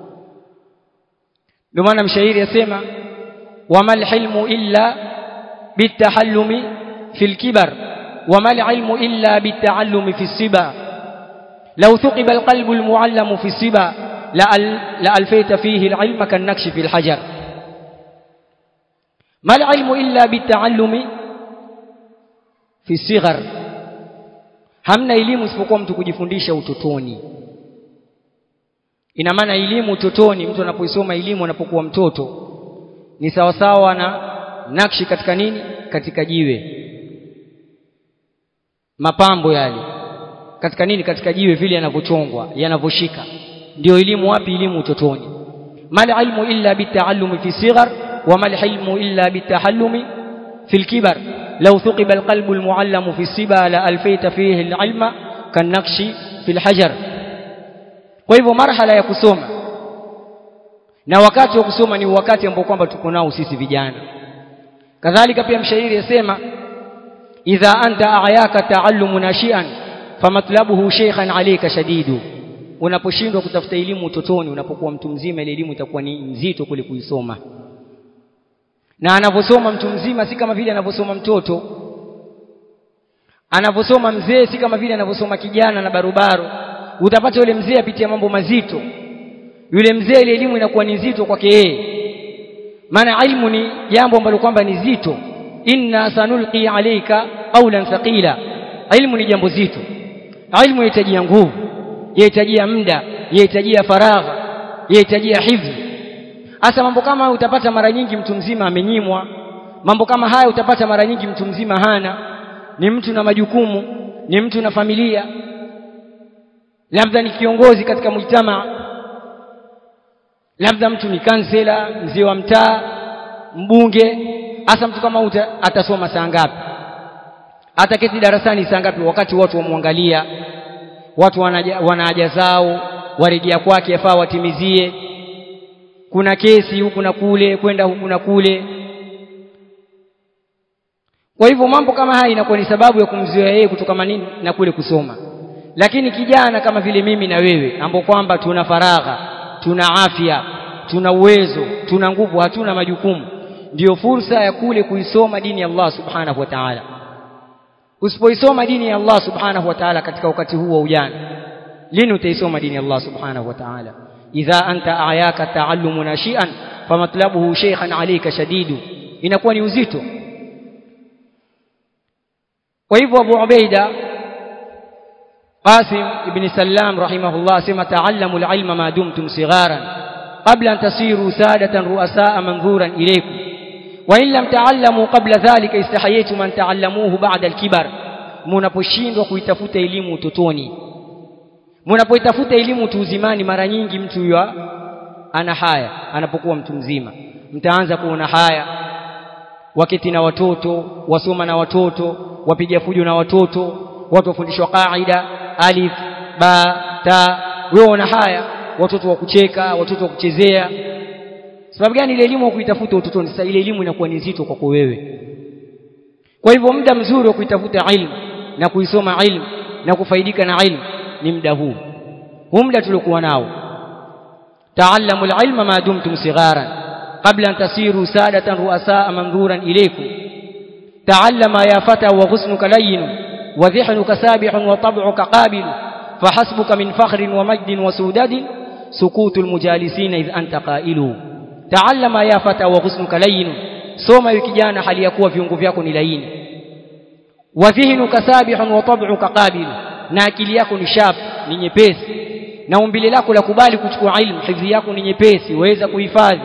Ndio maana mshairi yasema, wamal hilmu illa bitahallumi fil kibar wamal ilmu illa bitaallumi fi siba law thuqiba alqalbu almuallamu fi siba la alfayta fihi alilma kanakshi fi alhajar. mal ilmu illa bitaallumi fi sighar, hamna elimu isipokuwa mtu kujifundisha utotoni. Ina maana elimu utotoni, mtu anapoisoma elimu anapokuwa mtoto ni sawa sawa na nakshi katika nini? Katika jiwe, mapambo yale katika nini? Katika jiwe, vile yanavyochongwa yanavyoshika. Ndio elimu. Wapi elimu? Utotoni. mal ilmu illa bitaallumi fi sighar wa mal ilmu illa bitahallumi fi alkibar law thuqiba alqalbu almuallamu fi siba la alfaita fihi alilma kanakshi fi alhajar. Kwa hivyo marhala ya kusoma na wakati wa kusoma ni wakati ambao kwamba tuko nao sisi vijana. Kadhalika pia mshairi yasema idha anta a'yaka ta'allumu nashian famatlabuhu shaykhan alayka shadidu. Unaposhindwa kutafuta elimu utotoni, unapokuwa mtu mzima, ile elimu itakuwa ni nzito kule kuisoma. Na anaposoma mtu mzima si kama vile anavyosoma mtoto. Anaposoma mzee si kama vile anavyosoma kijana na barobaro. Utapata yule mzee apitia mambo mazito. Yule mzee ile elimu inakuwa ni nzito kwake yeye. Maana ilmu ni jambo ambalo kwamba ni zito. Inna sanulqi alayka qawlan thaqila. Ilmu ni jambo zito. Ilmu inahitaji nguvu, inahitaji muda, inahitaji faragha, inahitaji hifdhi. Hasa mambo kama utapata mara nyingi mtu mzima amenyimwa. Mambo kama haya utapata mara nyingi mtu mzima hana. Ni mtu na majukumu, ni mtu na familia. Labda ni kiongozi katika mujtamaa. Labda mtu ni kansela, mzee wa mtaa, mbunge. Hasa mtu kama uta, atasoma saa ngapi? Ataketi darasani saa ngapi wakati watu wamwangalia? Watu wana haja zao, warejea kwake yafaa watimizie. Kuna kesi huku na kule, kwenda huku na kule. Kwa hivyo mambo kama haya inakuwa ni sababu ya kumzuia yeye kutoka nini na kule kusoma. Lakini kijana kama vile mimi na wewe ambao kwamba tuna faragha, tuna afya, tuna uwezo, tuna nguvu, hatuna majukumu, ndio fursa ya kule kuisoma dini ya Allah subhanahu wa ta'ala. Usipoisoma dini ya Allah subhanahu wa ta'ala katika wakati huu wa ujana, lini utaisoma dini ya Allah subhanahu wa ta'ala? Idha anta ayaka ta'allumu nashian famatlabuhu shaykhan alayka shadidu. Inakuwa ni uzito. Kwa hivyo Abu Ubaida Qasim ibn Sallam rahimahullah sema ta'allamu al-ilma ma dumtum sigharan qabla an tasiru sadatan ru'asaa manzuran ilaykum wa in lam ta'allamu qabla dhalika istahayaytu man ta'allamuhu ba'da al-kibar. Mnaposhindwa kuitafuta elimu utotoni, mnapoitafuta elimu utuuzimani, mara nyingi mtu yua ana haya. Anapokuwa mtu mzima mtaanza kuona haya, wakati na watoto, wasoma na watoto, wapiga fujo na watoto, watu wafundishwa kaida alif ba ta. Wewe una haya, watoto wa kucheka, watoto wa kuchezea. Sababu gani? Ile elimu kuitafuta utotoni. Sasa ile elimu inakuwa ni nzito kwako wewe. Kwa hivyo muda mzuri wa kuitafuta ilmu na kuisoma ilmu na kufaidika na ilmu ni muda huu. Huu muda tuliokuwa nao. Ta'allamu al-ilma ma dumtum sigharan qabla an tasiru sadatan ru'asaa manzuran ilaykum. Ta'allama ya fata wa ghusnuka layyin wa dhihnuka sabihun wa tab'uka qabil fahasbuka min fakhrin wa majdin wa sudadin sukutul mujalisin idh anta qailu. Ta'allama ya fata wa ghusnuka layyin. Soma yu kijana hali ya kuwa viungo vyako ni laini. Wa dhihnuka sabihun wa tab'uka qabil. Na akili yako ni sharp, ni nyepesi. Na umbile lako la kubali kuchukua ilmu, hifadhi yako ni nyepesi, waweza kuhifadhi.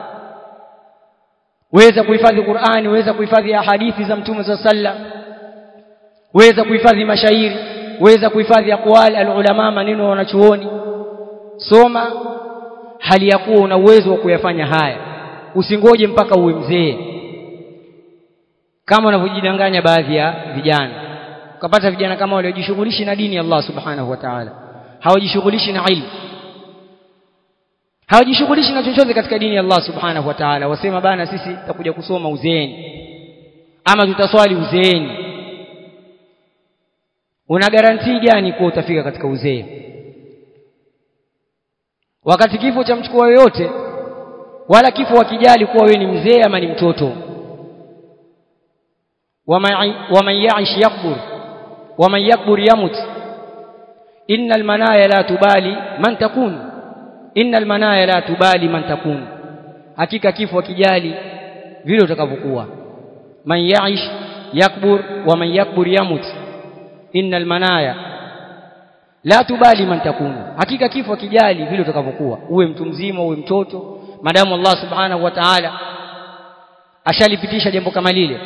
Waweza kuhifadhi Qur'ani, waweza kuhifadhi hadithi za Mtume sallallahu alaihi wasallam. Waweza kuhifadhi mashairi, waweza kuhifadhi aqwal al-ulama, maneno ya wanachuoni. Soma hali ya kuwa una uwezo wa kuyafanya haya. Usingoje mpaka uwe mzee kama wanavyojidanganya baadhi ya vijana. Ukapata vijana kama wale wajishughulishi na dini ya Allah subhanahu wa ta'ala, hawajishughulishi na ilmu, hawajishughulishi na chochote katika dini ya Allah subhanahu wa ta'ala. Wasema bana sisi tutakuja kusoma uzeeni ama tutaswali uzeeni. Una garantii gani kwa utafika katika uzee? Wakati kifo cha mchukua yoyote, wala kifo wakijali kuwa wewe ni mzee ama ni mtoto. Waman ya'ish yakbur waman yakbur yamut. Innal manaya la tubali man takun. Innal manaya la tubali man takun. Hakika kifo kijali vile utakavyokuwa. Man ya'ish yakbur wa man yakbur yamut. Innal manaya la tubali man takun. Hakika kifo kijali vile utakavyokuwa, uwe mtu mzima uwe mtoto, madamu Allah subhanahu wa ta'ala ashalipitisha jambo kama lile,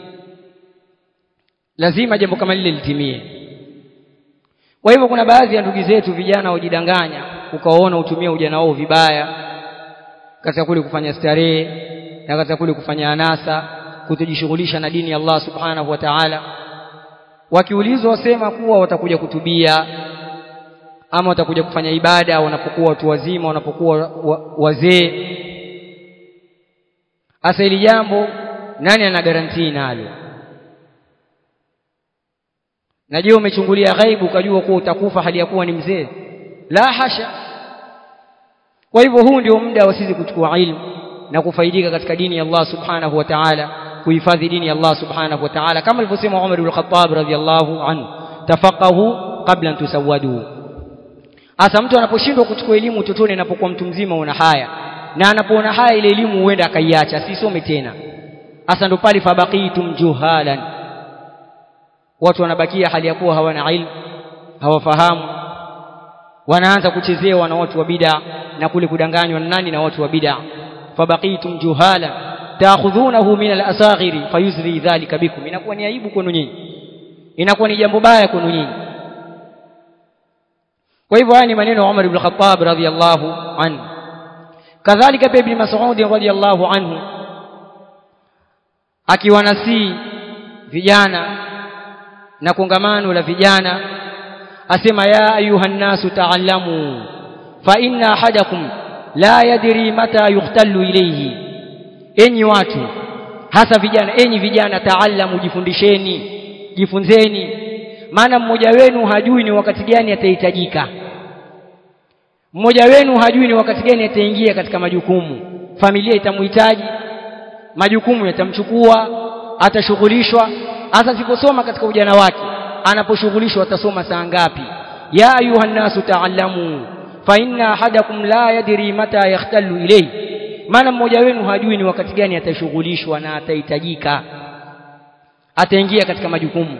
lazima jambo kama lile litimie. Kwa hivyo kuna baadhi ya ndugu zetu vijana wajidanganya, ukaona utumia ujana wao vibaya katika kule kufanya starehe na katika kule kufanya anasa, kutojishughulisha na dini ya Allah subhanahu wa ta'ala. Wakiulizwa wasema kuwa watakuja kutubia ama watakuja kufanya ibada wanapokuwa watu wazima, wanapokuwa wazee. Asa hili jambo nani ana garantii nalo? Najua umechungulia ghaibu ukajua kuwa utakufa hali ya kuwa ni mzee? La hasha. Kwa hivyo huu ndio muda wa sisi kuchukua ilmu na kufaidika katika dini ya Allah subhanahu wa ta'ala, kuhifadhi dini ya Allah subhanahu wa ta'ala, kama alivyosema Umar ibn al-Khattab radhiyallahu anhu, tafaqahu qabla an tusawwadu. Asa mtu anaposhindwa kuchukua elimu utotoni, anapokuwa mtu mzima una haya, na anapoona haya ile elimu huenda akaiacha, asisome tena. Asa ndo pale fabaqitum juhalan, watu wanabakia hali ya kuwa hawana ilmu, hawafahamu, wanaanza kuchezewa na watu wa bid'a na kule kudanganywa na nani? Na watu wa bid'a. Fabaqitum juhala ta'khudhunahu min al-asaghiri fayuzri dhalika bikum, inakuwa ni aibu kwenu nyinyi, inakuwa ni jambo baya kwenu nyinyi. Kwa hivyo haya ni maneno ya Umar ibn Khattab radhiyallahu anhu. Kadhalika pia Ibn Mas'ud radhiyallahu anhu akiwanasi vijana na kongamano la vijana asema, ya ayuhan nasu ta'allamu fa inna ahadakum la yadri mata yuqtalu ilayhi. Enyi watu, hasa vijana, enyi vijana, ta'allamu, jifundisheni, jifunzeni, maana mmoja wenu hajui ni wakati gani atahitajika. Mmoja wenu hajui ni wakati gani ataingia katika majukumu. Familia itamhitaji, majukumu yatamchukua, atashughulishwa. Hasa siposoma katika ujana wake, anaposhughulishwa atasoma saa ngapi? Ya ayuhan nasu ta'allamu fa inna ahadakum la yadri mata yakhtalu ilayhi, maana mmoja wenu hajui ni wakati gani atashughulishwa na atahitajika, ataingia katika majukumu.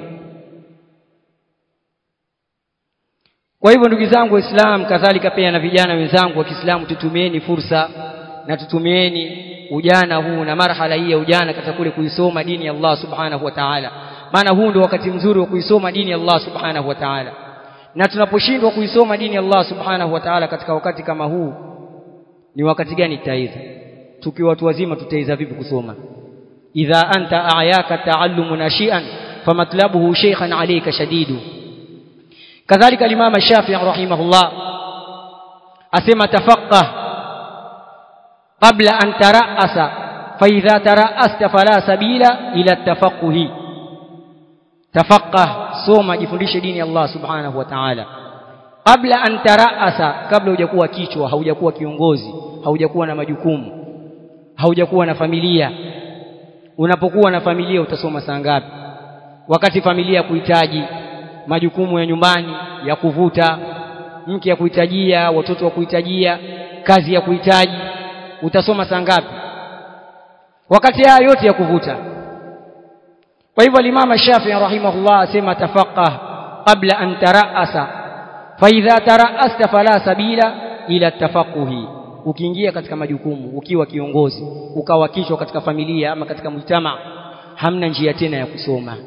Kwa hivyo ndugu zangu Waislamu, kadhalika pia na vijana wenzangu wa Kiislamu, tutumieni fursa na tutumieni ujana huu na marhala hii ya ujana katika kule kuisoma dini ya Allah subhanahu wa ta'ala, maana huu ndio wakati mzuri wa kuisoma dini ya Allah subhanahu wa ta'ala. Na tunaposhindwa kuisoma dini ya Allah subhanahu wa ta'ala katika wakati kama huu, ni wakati gani tutaiza? Tukiwa watu wazima tutaiza vipi kusoma? Idha anta a'yaka ta'allumu nashi'an famatlabuhu shaykhan 'alayka shadidu. Kadhalika Imam Shafi'i rahimahullah asema, tafaqqah qabla an tara'asa fa idha tara'asta fala sabila ila at-tafaqquhi. Tafaqqah, soma, jifundishe dini ya Allah subhanahu wa ta'ala kabla an tara'asa, kabla hujakuwa kichwa, haujakuwa kiongozi, haujakuwa na majukumu, haujakuwa na familia. Unapokuwa na familia utasoma saa ngapi? Wakati familia kuhitaji majukumu ya nyumbani ya kuvuta, mke ya kuhitajia, watoto wa kuhitajia, kazi ya kuhitaji, utasoma saa ngapi? Wakati haya yote ya kuvuta. Kwa hivyo Imam Shafi'i rahimahullah asema, tafaqqah qabla an tara'asa fa idha tara'asta fala sabila ila tafaqquhi. Ukiingia katika majukumu, ukiwa kiongozi, ukawa kichwa katika familia ama katika mujtama, hamna njia tena ya kusoma.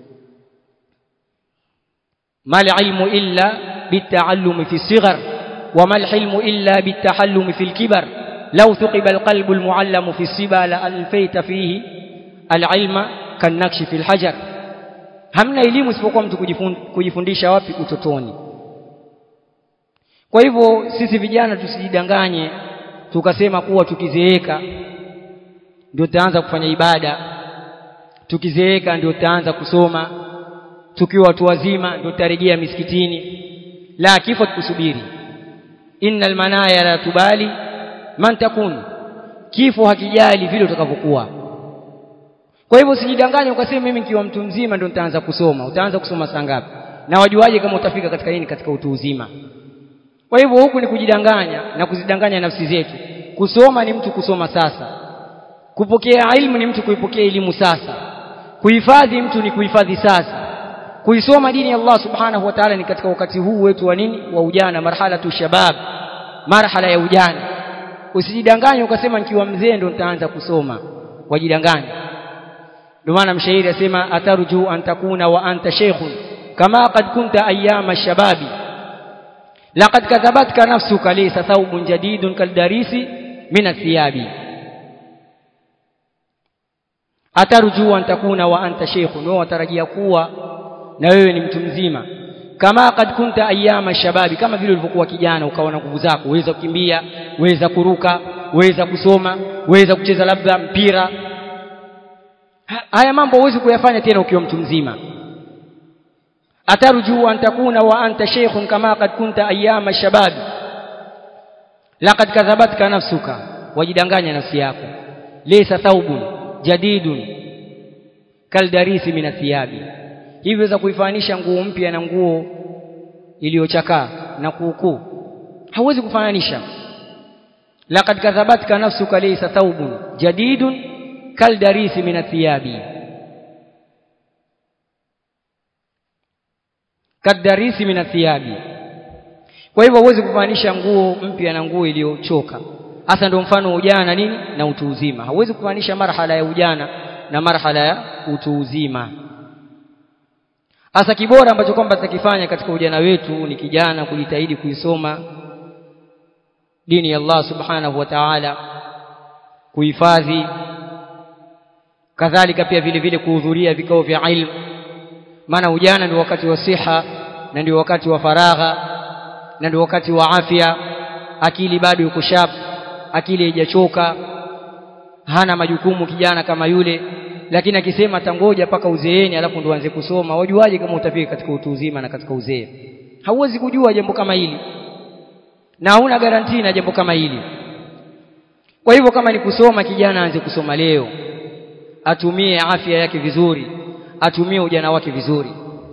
mal ilmu illa bit'allumi fi sighar wa mal hilmu illa bitahallumi fi al-kibar law thuqiba al-qalbu al-mu'allamu fi sibala alfayta fihi al-ilma kanakshi fi al-hajar. Hamna elimu isipokuwa mtu kujifundisha wapi? Utotoni. Kwa hivyo sisi vijana tusijidanganye tukasema kuwa tukizeeka ndio tutaanza kufanya ibada, tukizeeka ndio tutaanza kusoma, tukiwa watu wazima ndio tutarejea misikitini. La, kifo kusubiri. Innal manaya la tubali man takun, kifo hakijali vile utakavyokuwa. Kwa hivyo usijidanganye ukasema mimi nikiwa mtu mzima ndio nitaanza kusoma. Utaanza kusoma saa ngapi? Na wajuaje kama utafika katika nini? Katika utu uzima. Kwa hivyo huku ni kujidanganya na kuzidanganya nafsi zetu. Kusoma ni mtu kusoma sasa, kupokea elimu ni mtu kuipokea elimu sasa, kuhifadhi mtu ni kuhifadhi sasa, kuisoma dini ya Allah subhanahu wa ta'ala ni katika wakati huu wetu wa nini? Wa ujana, marhala tu shabab, marhala ya ujana. Usijidanganye ukasema nikiwa mzee ndo nitaanza kusoma. wajidanganya. Ndio maana mshairi asema atarju an takuna wa anta shaykhun kama qad kunta ayyama shababi laqad kadhabatka nafsuka laysa thawbun jadidun kaldarisi min athiyabi. Atarju an takuna wa anta shaykhun, wa watarajia kuwa na wewe ni mtu mzima, kama qad kunta ayyama shababi, kama vile ulivyokuwa kijana ukawa na nguvu zako, uweza kukimbia, uweza kuruka, uweza kusoma, uweza kucheza labda mpira. Haya mambo huwezi kuyafanya tena ukiwa mtu mzima. Atarju an takuna wa anta shaykhun kama qad kunta ayyama shababi laqad kadhabatka nafsuka, wajidanganya nafsi yako. Laysa thawbun jadidun kaldarisi min athiyabi, hivyo za kuifanisha nguo mpya na nguo iliyochakaa na kuukuu, hauwezi kufananisha. Laqad kadhabatka nafsuka laysa thawbun jadidun kaldarisi min athiyabi, kadarisi min athiyabi. Kwa hivyo huwezi kufananisha nguo mpya na nguo iliyochoka. Hasa ndio mfano ujana nini na utu uzima. Hauwezi kufananisha marhala ya ujana na marhala ya utu uzima. Hasa kibora ambacho kwamba tutakifanya katika ujana wetu ni kijana kujitahidi kuisoma dini ya Allah subhanahu wa ta'ala, kuhifadhi, kadhalika pia vile vile kuhudhuria vikao vya ilmu. Maana ujana ndio wakati wa siha na ndio wakati wa faragha na ndio wakati wa afya. Akili bado yuko sharp, akili haijachoka, hana majukumu kijana kama yule. Lakini akisema tangoja paka uzeeni alafu ndo anze kusoma, wajuaje kama utafika katika utu uzima na katika uzee? Hauwezi kujua jambo kama hili, na hauna garantii na jambo kama hili. Kwa hivyo kama ni kusoma, kijana aanze kusoma leo, atumie afya yake vizuri, atumie ujana wake vizuri.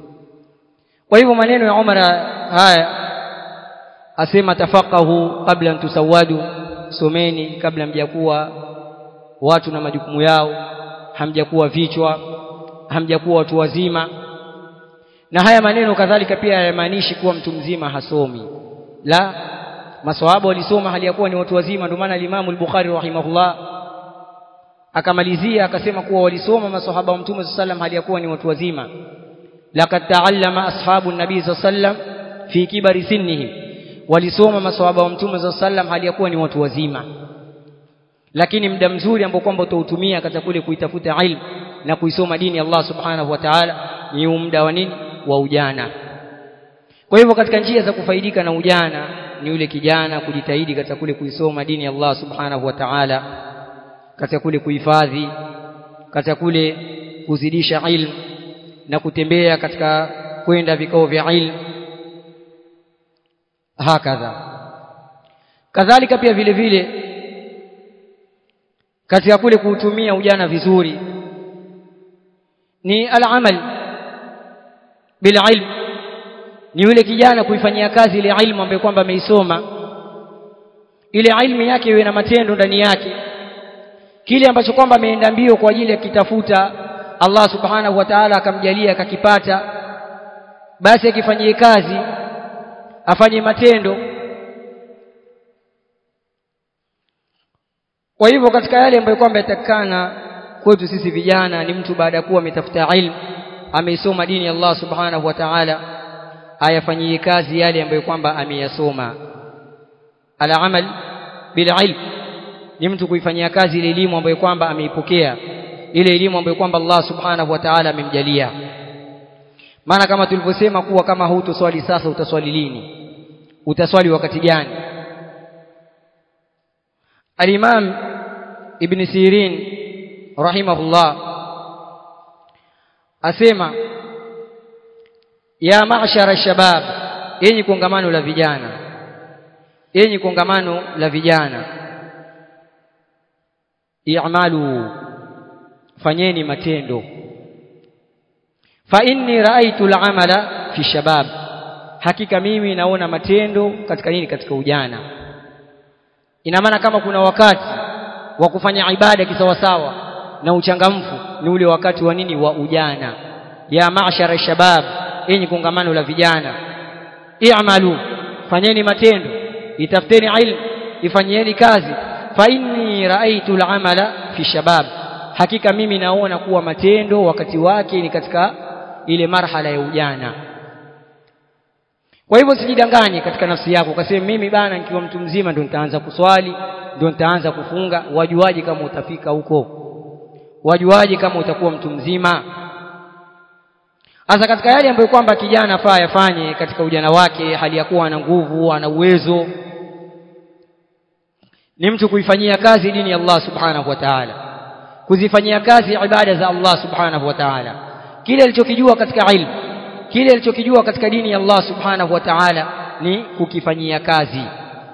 Kwa hivyo maneno ya Umar haya asema tafaqahu kabla an tusawadu, someni kabla mjakuwa watu na majukumu yao, hamjakuwa vichwa, hamjakuwa watu wazima. Na haya maneno kadhalika pia hayamaanishi kuwa mtu mzima hasomi. La, maswahaba walisoma hali ya kuwa ni watu wazima. Ndio maana Imam al-Bukhari rahimahullah akamalizia akasema kuwa walisoma maswahaba wa Mtume sallallahu alayhi wasallam hali ya kuwa ni watu wazima. Laqad ta'allama ashabu an-nabi sallallahu alayhi wasallam fi kibari sinnihim, walisoma maswahaba wa Mtume sallallahu alayhi wasallam hali ya kuwa ni watu wazima. Lakini muda mzuri ambao kwamba utautumia katika kule kuitafuta ilmu na kuisoma dini ya Allah subhanahu wa ta'ala ni muda wa nini? Wa ujana. Kwa hivyo katika njia za kufaidika na ujana ni yule kijana kujitahidi katika kule kuisoma dini ya Allah subhanahu wa ta'ala, katika kule kuhifadhi, katika kule kuzidisha ilmu na kutembea katika kwenda vikao vya ilmu hakadha. Kadhalika pia vile vile katika kule kuutumia ujana vizuri ni al-amal bil ilm, ni yule kijana kuifanyia kazi ile ilmu ambayo kwamba ameisoma, ile ilmu yake iwe na matendo ndani yake. Kile ambacho kwamba ameenda mbio kwa ajili ya kitafuta, Allah subhanahu wa ta'ala akamjalia akakipata, basi akifanyie kazi, afanye matendo. Kwa hivyo katika yale ambayo kwamba yatakana kwetu sisi vijana ni mtu baada ya kuwa ametafuta ilmu, ameisoma dini ya Allah subhanahu wa ta'ala, ayafanyie kazi yale ambayo kwamba ameyasoma. Al-amal bil ilm ni mtu kuifanyia kazi ile elimu ambayo kwamba ameipokea, ile elimu ambayo kwamba Allah subhanahu wa ta'ala amemjalia. Maana kama tulivyosema kuwa kama hutoswali sasa utaswali lini? Utaswali wakati gani? Al-Imam Ibn Sirin rahimahullah asema ya ma'shara shabab, yenyi kongamano la vijana, yenyi kongamano la vijana, i'malu, fanyeni matendo. Fa inni ra'aytu al-amala fi shabab, hakika mimi naona matendo katika nini? Katika ujana. Ina maana kama kuna wakati wa kufanya ibada kisawasawa na uchangamfu ni ule wakati wa nini? Wa ujana. Ya ma'shara shabab, enyi kongamano la vijana, i'malu, fanyeni matendo, itafuteni ilmu, ifanyeni kazi. Fa inni ra'aytu al-amala fi shabab, hakika mimi naona kuwa matendo wakati wake ni katika ile marhala ya ujana. Kwa hivyo sijidanganye katika nafsi yako ukasema mimi bana nikiwa mtu mzima ndio nitaanza kuswali, ndio nitaanza kufunga. Wajuaje kama utafika huko? Wajuaje kama utakuwa mtu mzima? Hasa katika yale ambayo kwamba kijana afaa yafanye katika ujana wake, hali ya kuwa ana nguvu, ana uwezo, ni mtu kuifanyia kazi dini ya Allah subhanahu wa ta'ala, kuzifanyia kazi ibada za Allah subhanahu wa ta'ala. Kile alichokijua katika ilmu, kile alichokijua katika dini ya Allah subhanahu wa ta'ala ni kukifanyia kazi.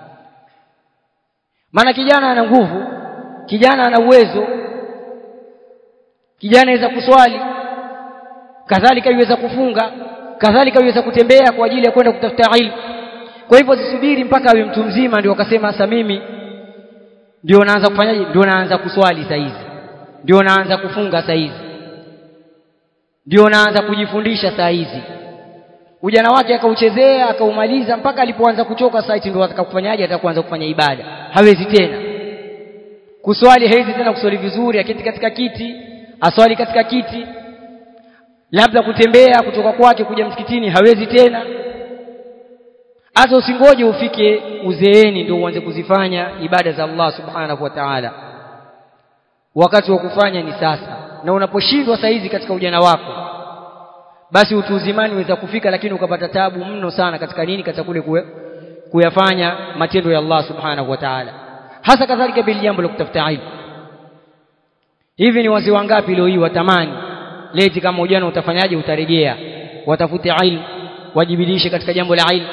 Maana kijana ana nguvu, kijana ana uwezo, kijana anaweza kuswali, kadhalika yuweza kufunga, kadhalika yuweza kutembea kwa ajili ya kwenda kutafuta ilmu. Kwa hivyo sisubiri mpaka awe mtu mzima ndio akasema sasa mimi ndio naanza kufanyaje, ndio naanza kuswali saa hizi, ndio naanza kufunga saa hizi, ndio naanza kujifundisha saa hizi. Ujana wake akauchezea akaumaliza mpaka alipoanza kuchoka saa hizi ndio atakakufanyaje, atakuanza kufanya ibada. Hawezi tena kuswali, hawezi tena kuswali vizuri, aketi katika kiti aswali katika kiti, labda kutembea kutoka kwake kuja msikitini hawezi tena. Hata usingoje ufike uzeeni ndio uanze kuzifanya ibada za Allah subhanahu wa ta'ala. Wakati wa kufanya ni sasa. Na unaposhindwa saa hizi katika ujana wako, basi utu uzimani unaweza kufika lakini ukapata taabu mno sana katika nini, katika kule kuyafanya matendo ya Allah subhanahu wa ta'ala. Hasa kadhalika bila jambo la kutafuta ilmu. Hivi ni wazee wangapi leo hii watamani leti kama ujana utafanyaje, utarejea, watafute ilmu, wajibidishe katika jambo la ilmu,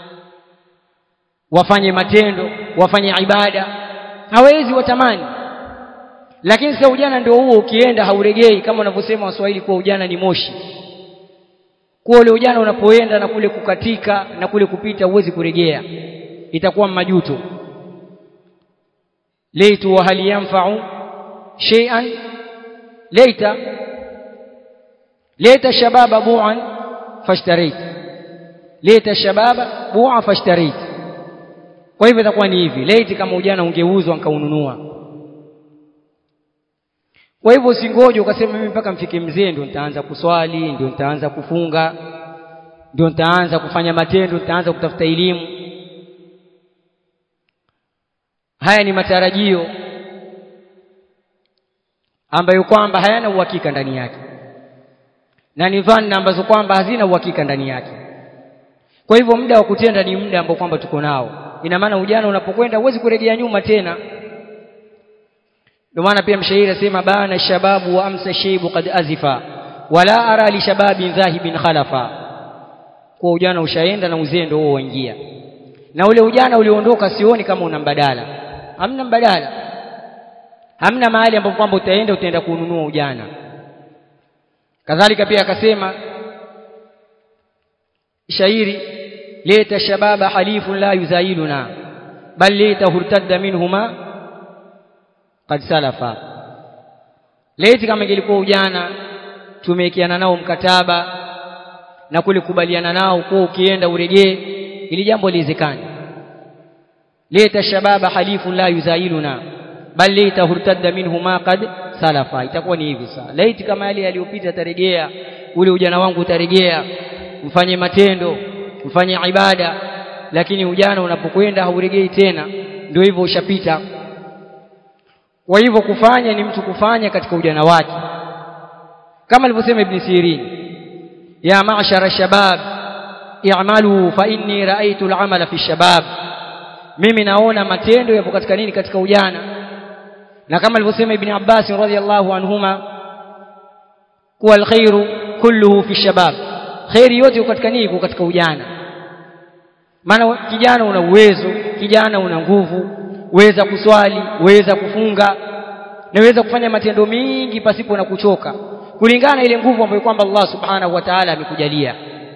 wafanye matendo, wafanye ibada. Hawezi watamani. Lakini sasa ujana ndio huo, ukienda hauregei, kama wanavyosema Waswahili kuwa ujana ni moshi. Kwa ule ujana unapoenda na kule kukatika na kule kupita huwezi kuregea, itakuwa majuto. Laitu wa hal yanfa'u shay'an laita laita shababa bu'an fashtarit, laita shababa bu'a fashtarit. Kwa hivyo itakuwa ni hivi, laiti kama ujana ungeuzwa nikaununua. Kwa hivyo usingoje ukasema mimi mpaka mfike mzee ndio nitaanza kuswali, ndio nitaanza kufunga, ndio nitaanza kufanya matendo, nitaanza kutafuta elimu. Haya ni matarajio ambayo kwamba hayana uhakika ndani yake, na ni dhana ambazo kwamba hazina uhakika ndani yake. Kwa hivyo muda wa kutenda ni muda ambao kwamba tuko nao. Ina maana ujana unapokwenda huwezi kurejea nyuma tena. Ndio maana pia mshairi asema bana shababu wa amsa shaybu qad azifa wala ara li shababin dhahibin khalafa. Kwa ujana ushaenda na uzee ndio huo uingia. Na ule ujana ulioondoka sioni kama una mbadala. Hamna mbadala. Hamna mahali ambapo kwamba utaenda utaenda kununua ujana. Kadhalika pia akasema shairi leta shababa halifun la yuzailuna bal leta hurtadda minhuma qad salafa. Leti kama ilikuwa ujana tumekiana nao mkataba na kule kubaliana nao kwa ukienda urejee, ili jambo liwezekane. Leta shababa halifun la yuzailuna bal leta hurtadda minhuma qad salafa. Itakuwa ni hivi sasa, laiti kama yale yaliyopita tarejea, ule ujana wangu utarejea, mfanye matendo, mfanye ibada. Lakini ujana unapokwenda hauregei tena, ndio hivyo ushapita. Kwa hivyo kufanya ni mtu kufanya katika ujana wake, kama alivyosema Ibn Sirin, ya ma'shara shabab i'malu fa inni ra'aytu al'amala fi shabab. Mimi naona matendo yapo katika nini, katika ujana. Na kama alivyosema Ibn Abbas radhiyallahu anhuma kuwa alkhairu kulluhu fi shabab, khairi yote katika nini, katika ujana. Maana kijana una uwezo, kijana una nguvu, weza kuswali, weza kufunga, na weza kufanya matendo mingi pasipo na kuchoka, kulingana ile nguvu ambayo kwamba Allah subhanahu wa ta'ala amekujalia.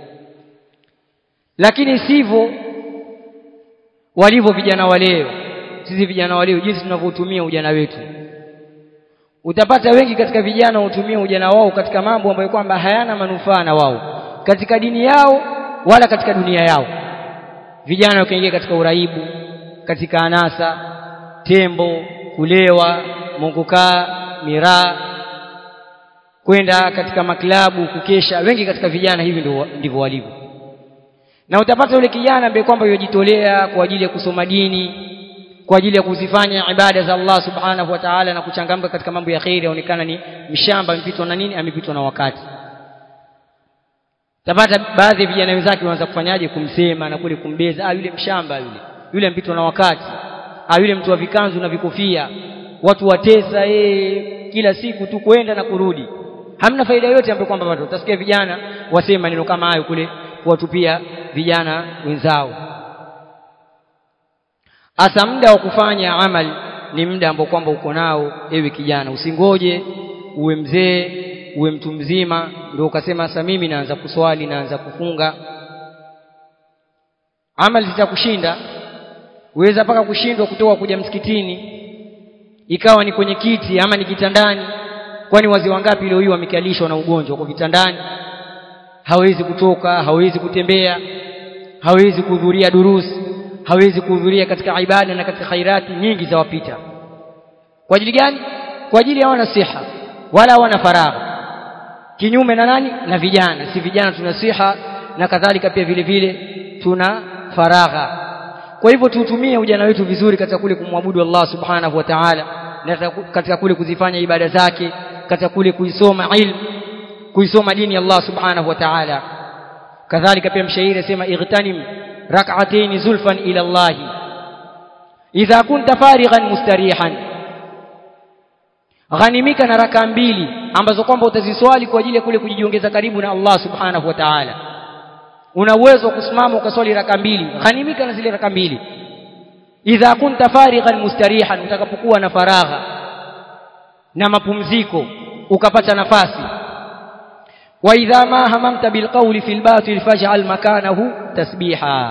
Lakini sivyo walivyo vijana wa leo. Sisi vijana wa leo jinsi tunavyotumia ujana wetu, utapata wengi katika vijana hutumia ujana wao katika mambo ambayo kwamba hayana manufaa na wao katika dini yao wala katika dunia yao. Vijana wakaingia katika uraibu, katika anasa, tembo, kulewa, mongokaa miraa, kwenda katika maklabu kukesha. Wengi katika vijana hivi ndio ndivyo walivyo. Na utapata yule kijana ambaye kwamba yojitolea kwa ajili ya kusoma dini, kwa ajili ya kuzifanya ibada za Allah subhanahu wa ta'ala na kuchangamka katika mambo ya khairi, aonekana ni mshamba, amepitwa na nini, amepitwa na wakati. Tapata baadhi ya vijana wenzake wanaanza kufanyaje, kumsema na kule kumbeza, ah yule mshamba yule, yule mpitwa na wakati, ah yule mtu wa vikanzu na vikofia, watu watesa eh kila siku tu kwenda na kurudi, hamna faida yote ambayo kwamba watu. Utasikia vijana wasema maneno kama hayo kule kuwatupia vijana wenzao. Asa muda wa kufanya amali ni muda ambao kwamba uko nao ewe kijana. Usingoje uwe mzee, uwe mtu mzima ndio ukasema sasa mimi naanza kuswali, naanza kufunga. Amali zitakushinda. Uweza paka kushindwa kutoka kuja msikitini ikawa ni kwenye kiti ama ni kitandani. Kwani wazee wangapi leo hii wamekalishwa na ugonjwa kwa vitandani, hawezi kutoka, hawezi kutembea, hawezi kuhudhuria durusi, hawezi kuhudhuria katika ibada na katika khairati nyingi za wapita. Kwa ajili gani? Kwa ajili ya wana siha wala wana faragha. Kinyume na nani? Na vijana. Si vijana tuna siha na kadhalika pia vile vile tuna faragha. Kwa hivyo tuutumie ujana wetu vizuri katika kule kumwabudu Allah subhanahu wa ta'ala, na katika kule kuzifanya ibada zake, katika kule kuisoma ilmu, kuisoma dini ya Allah subhanahu wa ta'ala. Kadhalika pia mshairi asema igtanim rak'atayn zulfan ila Allah idha kunta farighan mustarihan. Ghanimika na raka mbili ambazo kwamba utaziswali kwa ajili ya kule kujiongeza karibu na Allah subhanahu wa ta'ala. Una uwezo kusimama ukaswali raka mbili, ghanimika na zile raka mbili. Idha kunta farighan mustarihan, utakapokuwa na faragha na mapumziko ukapata nafasi. Wa idha ma hamamta bil qawli fil batil faj'al makanahu tasbiha.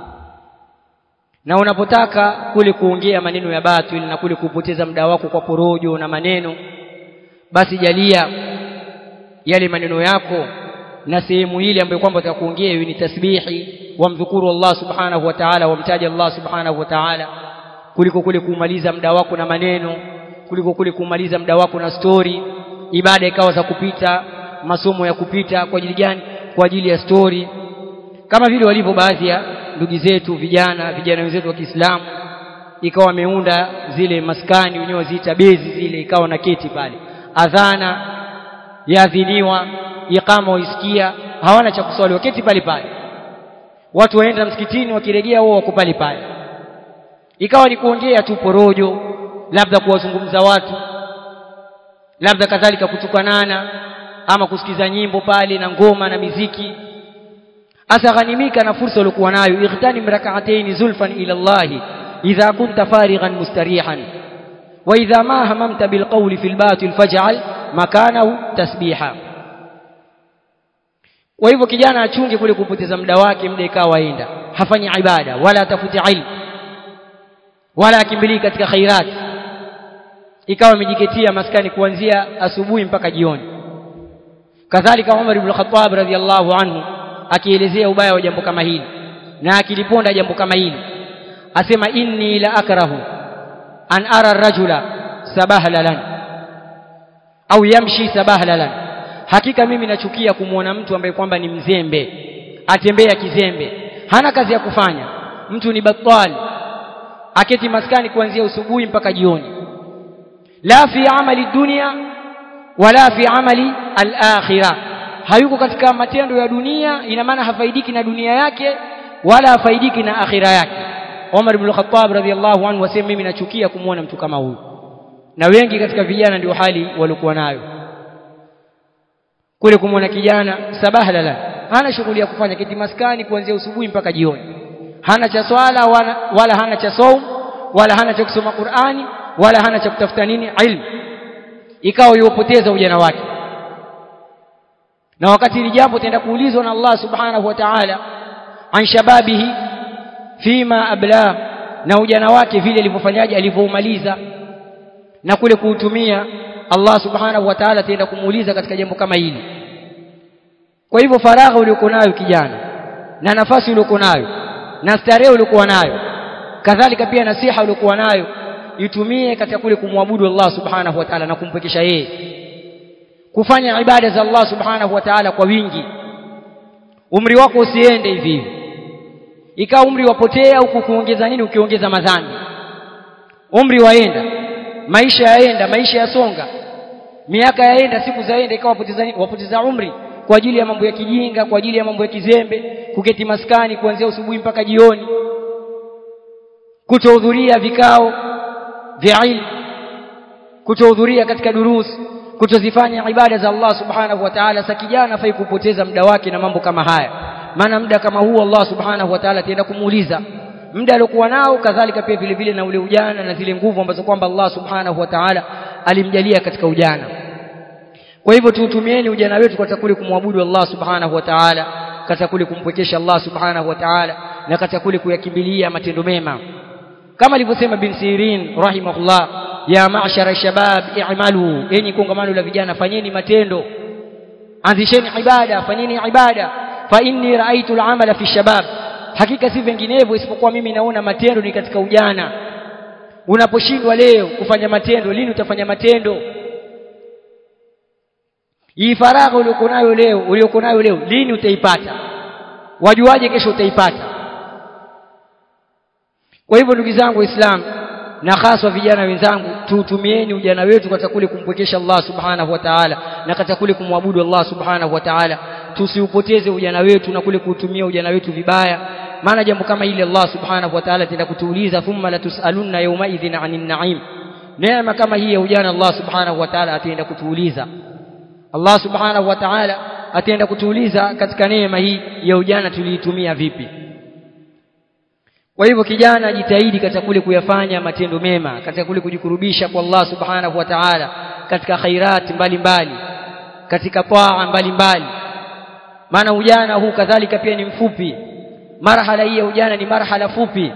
Na unapotaka kule kuongea maneno ya batil na kule kupoteza muda wako kwa porojo na maneno, basi jalia yale maneno yako na sehemu ile ambayo kwamba utakuongea iwe ni tasbihi, wamdhukuru Allah subhanahu wa ta'ala, wamtaja Allah subhanahu wa ta'ala, kuliko kule kumaliza muda wako na maneno, kuliko kule kumaliza muda wako na story. Ibada ikawa za kupita, masomo ya kupita. Kwa ajili gani? Kwa ajili ya story. Kama vile walivyo baadhi ya ndugu zetu vijana, vijana wenzetu wa Kiislamu, ikawa wameunda zile maskani wenyewe waziita bezi zile, ikawa na keti pale, adhana yaadhiniwa, iqama waisikia, hawana cha kuswali, waketi pale pale. Watu waenda msikitini, wakirejea wao wako pale pale. Ikawa ni kuongea tu porojo, labda kuwazungumza watu, labda kadhalika kutukanana ama kusikiza nyimbo pale na ngoma na miziki. Asa ghanimika na fursa uliokuwa nayo. Igtanim rak'atayn zulfan ila Allah idha kunta farighan mustarihan wa idha ma hamamta bil qawli fil batil faj'al makanahu tasbiha. Kwa hivyo kijana achunge kule kupoteza muda wake, muda ikawa waenda hafanyi ibada wala atafuti ilmu wala akimbilii katika khairat, ikawa amejiketia maskani kuanzia asubuhi mpaka jioni. Kadhalika Umar ibn Khattab radhiyallahu anhu akielezea ubaya wa jambo kama hili na akiliponda jambo kama hili, asema inni la akrahu an ara ar-rajula sabahlan au yamshi sabahlan. Hakika mimi nachukia kumuona mtu ambaye kwamba ni mzembe, atembea kizembe, hana kazi ya kufanya, mtu ni batali, aketi maskani kuanzia usubuhi mpaka jioni, la fi amali dunia wala fi amali al-akhirah. Hayuko katika matendo ya dunia, ina maana hafaidiki na dunia yake wala hafaidiki na akhira yake. Umar ibn Khattab radhiyallahu anhu wasema mimi nachukia kumuona mtu kama huyu. Na wengi katika vijana ndio hali walikuwa nayo. Kule kumuona kijana sabahlala, hana shughuli ya kufanya, kiti maskani kuanzia usubuhi mpaka jioni, hana cha swala wala, wala hana cha saum wala hana cha kusoma Qur'ani wala hana cha kutafuta nini ilmu. Ikawa yopoteza ujana wake. Na wakati hili jambo tenda kuulizwa na Allah subhanahu wa ta'ala an shababihi fima abla, na ujana wake vile alivyofanyaje, alivyoumaliza na kule kuutumia, Allah subhanahu wa ta'ala tenda kumuuliza katika jambo kama hili. Kwa hivyo faragha uliokuwa nayo kijana, na nafasi uliokuwa nayo, na starehe uliokuwa nayo, kadhalika pia nasiha uliokuwa nayo, itumie katika kule kumwabudu Allah subhanahu wa ta'ala na kumpekesha yeye, kufanya ibada za Allah subhanahu wa ta'ala kwa wingi. Umri wako usiende hivi hivi ikawa umri wapotea huku kuongeza nini, ukiongeza madhambi. Umri waenda, maisha yaenda, maisha yasonga, miaka yaenda, siku zaenda, ikawa wapoteza nini, wapoteza umri kwa ajili ya mambo ya kijinga, kwa ajili ya mambo ya kizembe, kuketi maskani kuanzia asubuhi mpaka jioni, kutohudhuria vikao vya ilmu, kutohudhuria katika durusi, kutozifanya ibada za Allah subhanahu wa ta'ala. Sasa kijana afai kupoteza muda wake na mambo kama haya, maana muda kama huu Allah subhanahu wa ta'ala ataenda kumuuliza muda aliokuwa nao, kadhalika pia vile vile na ule ujana na zile nguvu ambazo kwamba Allah subhanahu wa ta'ala alimjalia katika ujana. Kwa hivyo tuutumieni ujana wetu katika kule kumwabudu Allah subhanahu wa ta'ala, katika kule kumpwekesha Allah subhanahu wa ta'ala, na katika kule kuyakimbilia matendo mema, kama alivyosema Ibn Sirin rahimahullah, ya ma'shara shabab i'malu, enyi kongamano la vijana fanyeni matendo, anzisheni ibada, fanyeni ibada, fa inni ra'aytu al-amala fi shabab, hakika si vinginevyo isipokuwa mimi naona matendo ni katika ujana. Unaposhindwa leo kufanya matendo, lini utafanya matendo? Hii faragha uliokunayo leo, uliokunayo leo, lini utaipata? Wajuaje kesho utaipata? Kwa hivyo ndugu zangu Waislamu, na hasa vijana wenzangu, tuutumieni ujana wetu katika kule kumpwekesha Allah subhanahu wa ta'ala na katika kule kumwabudu Allah subhanahu wa ta'ala. Tusiupoteze ujana wetu na kule kuutumia ujana wetu vibaya, maana jambo kama hili Allah subhanahu wa ta'ala ataenda kutuuliza, thumma la tusaluna yawma idhin 'anil na'im. Neema kama hii ya ujana Allah subhanahu wa ta'ala ataenda kutuuliza. Allah subhanahu wa ta'ala ataenda kutuuliza katika neema hii ya ujana tuliitumia vipi. Kwa hivyo kijana, jitahidi katika kule kuyafanya matendo mema, katika kule kujikurubisha kwa Allah subhanahu wa ta'ala katika khairat mbalimbali, katika taa mbalimbali, maana ujana huu kadhalika pia ni mfupi. Marhala hii ya ujana ni marhala fupi,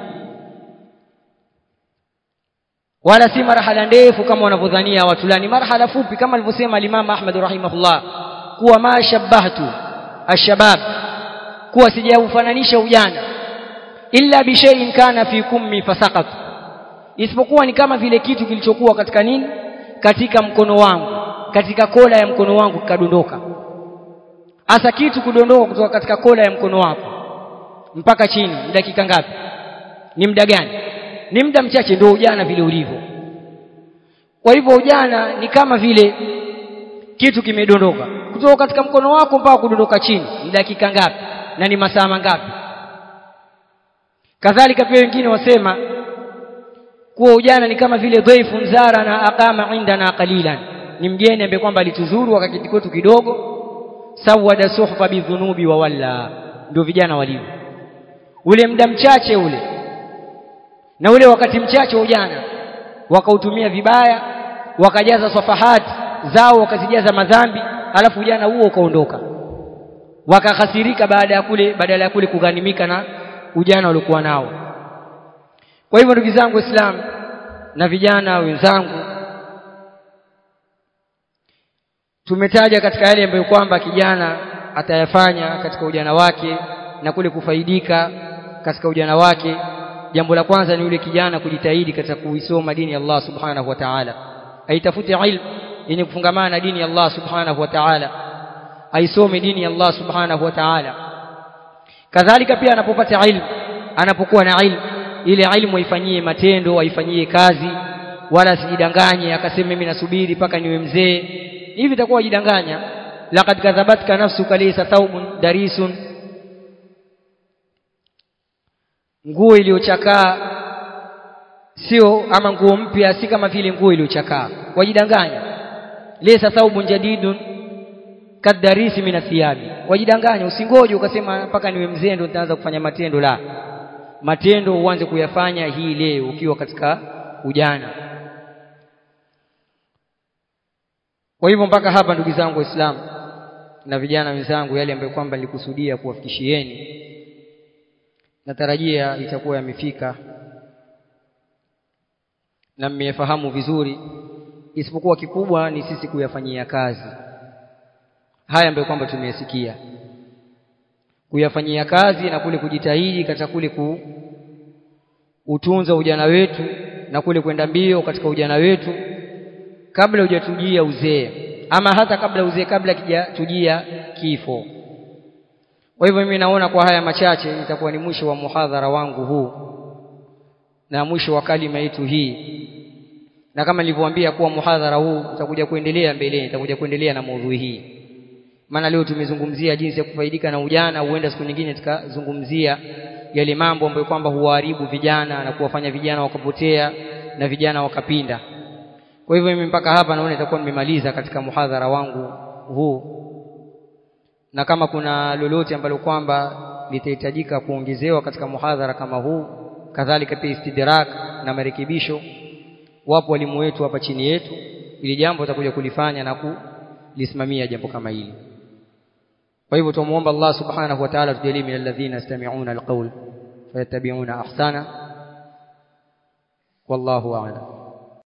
wala si marhala ndefu kama wanavyodhania watu. La, ni marhala fupi, kama alivyosema Imam Ahmad rahimahullah, kuwa ma shabbahtu ashabab, kuwa sijaufananisha ujana illa bi shay'in kana fi kummi fasaqat, isipokuwa ni kama vile kitu kilichokuwa katika nini, katika mkono wangu, katika kola ya mkono wangu kikadondoka. Asa kitu kudondoka kutoka katika kola ya mkono wako mpaka chini, dakika ngapi? Ni muda gani? Ni muda mchache. Ndio ujana vile ulivyo. Kwa hivyo ujana ni kama vile kitu kimedondoka kutoka katika mkono wako mpaka kudondoka chini, ni dakika ngapi na ni masaa mangapi? Kadhalika pia wengine wasema kuwa ujana ni kama vile dhaifu zara na aqama indana qalilan, ni mgeni ambaye kwamba alituzuru wakati kwetu kidogo, sawada suhfa bidhunubi wa walla. Ndio vijana walivyo, ule muda mchache ule na ule wakati mchache wa ujana wakautumia vibaya, wakajaza safahati zao, wakazijaza madhambi, alafu ujana huo ukaondoka, wakahasirika baada ya kule badala ya kule kughanimika na ujana waliokuwa nao. Kwa hivyo ndugu zangu Waislamu na vijana wenzangu, tumetaja katika yale ambayo kwamba kijana atayafanya katika ujana wake na kule kufaidika katika ujana wake. Jambo la kwanza ni yule kijana kujitahidi katika kuisoma dini ya Allah subhanahu wa ta'ala, aitafute ilmu yenye kufungamana na dini ya Allah subhanahu wa ta'ala, aisome dini ya Allah subhanahu wa ta'ala. Kadhalika pia anapopata ilmu, anapokuwa na ilmu, ile ilmu aifanyie matendo, aifanyie kazi, wala sijidanganye akasema mimi nasubiri paka niwe mzee. Hivi itakuwa jidanganya. Laqad kadhabatka nafsuka laysa thawbun darisun, nguo iliyochakaa sio, ama nguo mpya si kama vile nguo iliyochakaa. Wajidanganya. Laysa thawbun jadidun kadarisi min athiyabi, wajidanganya. Usingoje ukasema mpaka niwe mzee ndo nitaanza kufanya matendo. La, matendo uanze kuyafanya hii leo ukiwa katika ujana. Kwa hivyo mpaka hapa ndugu zangu Waislamu na vijana wenzangu, yale ambayo kwamba nilikusudia kuwafikishieni natarajia itakuwa yamefika na mmefahamu vizuri, isipokuwa kikubwa ni sisi kuyafanyia kazi haya ambayo kwamba tumeyasikia, kuyafanyia kazi na kule kujitahidi katika kule ku utunza ujana wetu na kule kwenda mbio katika ujana wetu kabla hujatujia uzee, ama hata kabla uzee, kabla kijatujia kifo. Kwa hivyo mimi naona kwa haya machache itakuwa ni mwisho wa muhadhara wangu huu na mwisho wa kalima yetu hii, na kama nilivyowaambia kuwa muhadhara huu utakuja kuendelea mbele, utakuja kuendelea na maudhui hii. Maana leo tumezungumzia jinsi ya kufaidika na ujana, huenda siku nyingine tukazungumzia yale mambo ambayo kwamba huharibu vijana na kuwafanya vijana wakapotea na vijana wakapinda. Kwa hivyo mimi mpaka hapa naona itakuwa nimemaliza katika muhadhara wangu huu, na kama kuna lolote ambalo kwamba litahitajika kuongezewa katika muhadhara kama huu, kadhalika pia istidrak na marekebisho, wapo walimu wetu hapa chini yetu, ili jambo tutakuja kulifanya na kulisimamia jambo kama hili. Kwa hivyo tumuomba Allah subhanahu wa ta'ala tujalie min alladhina yastami'una alqawl fayattabi'una ahsana, wallahu a'lam.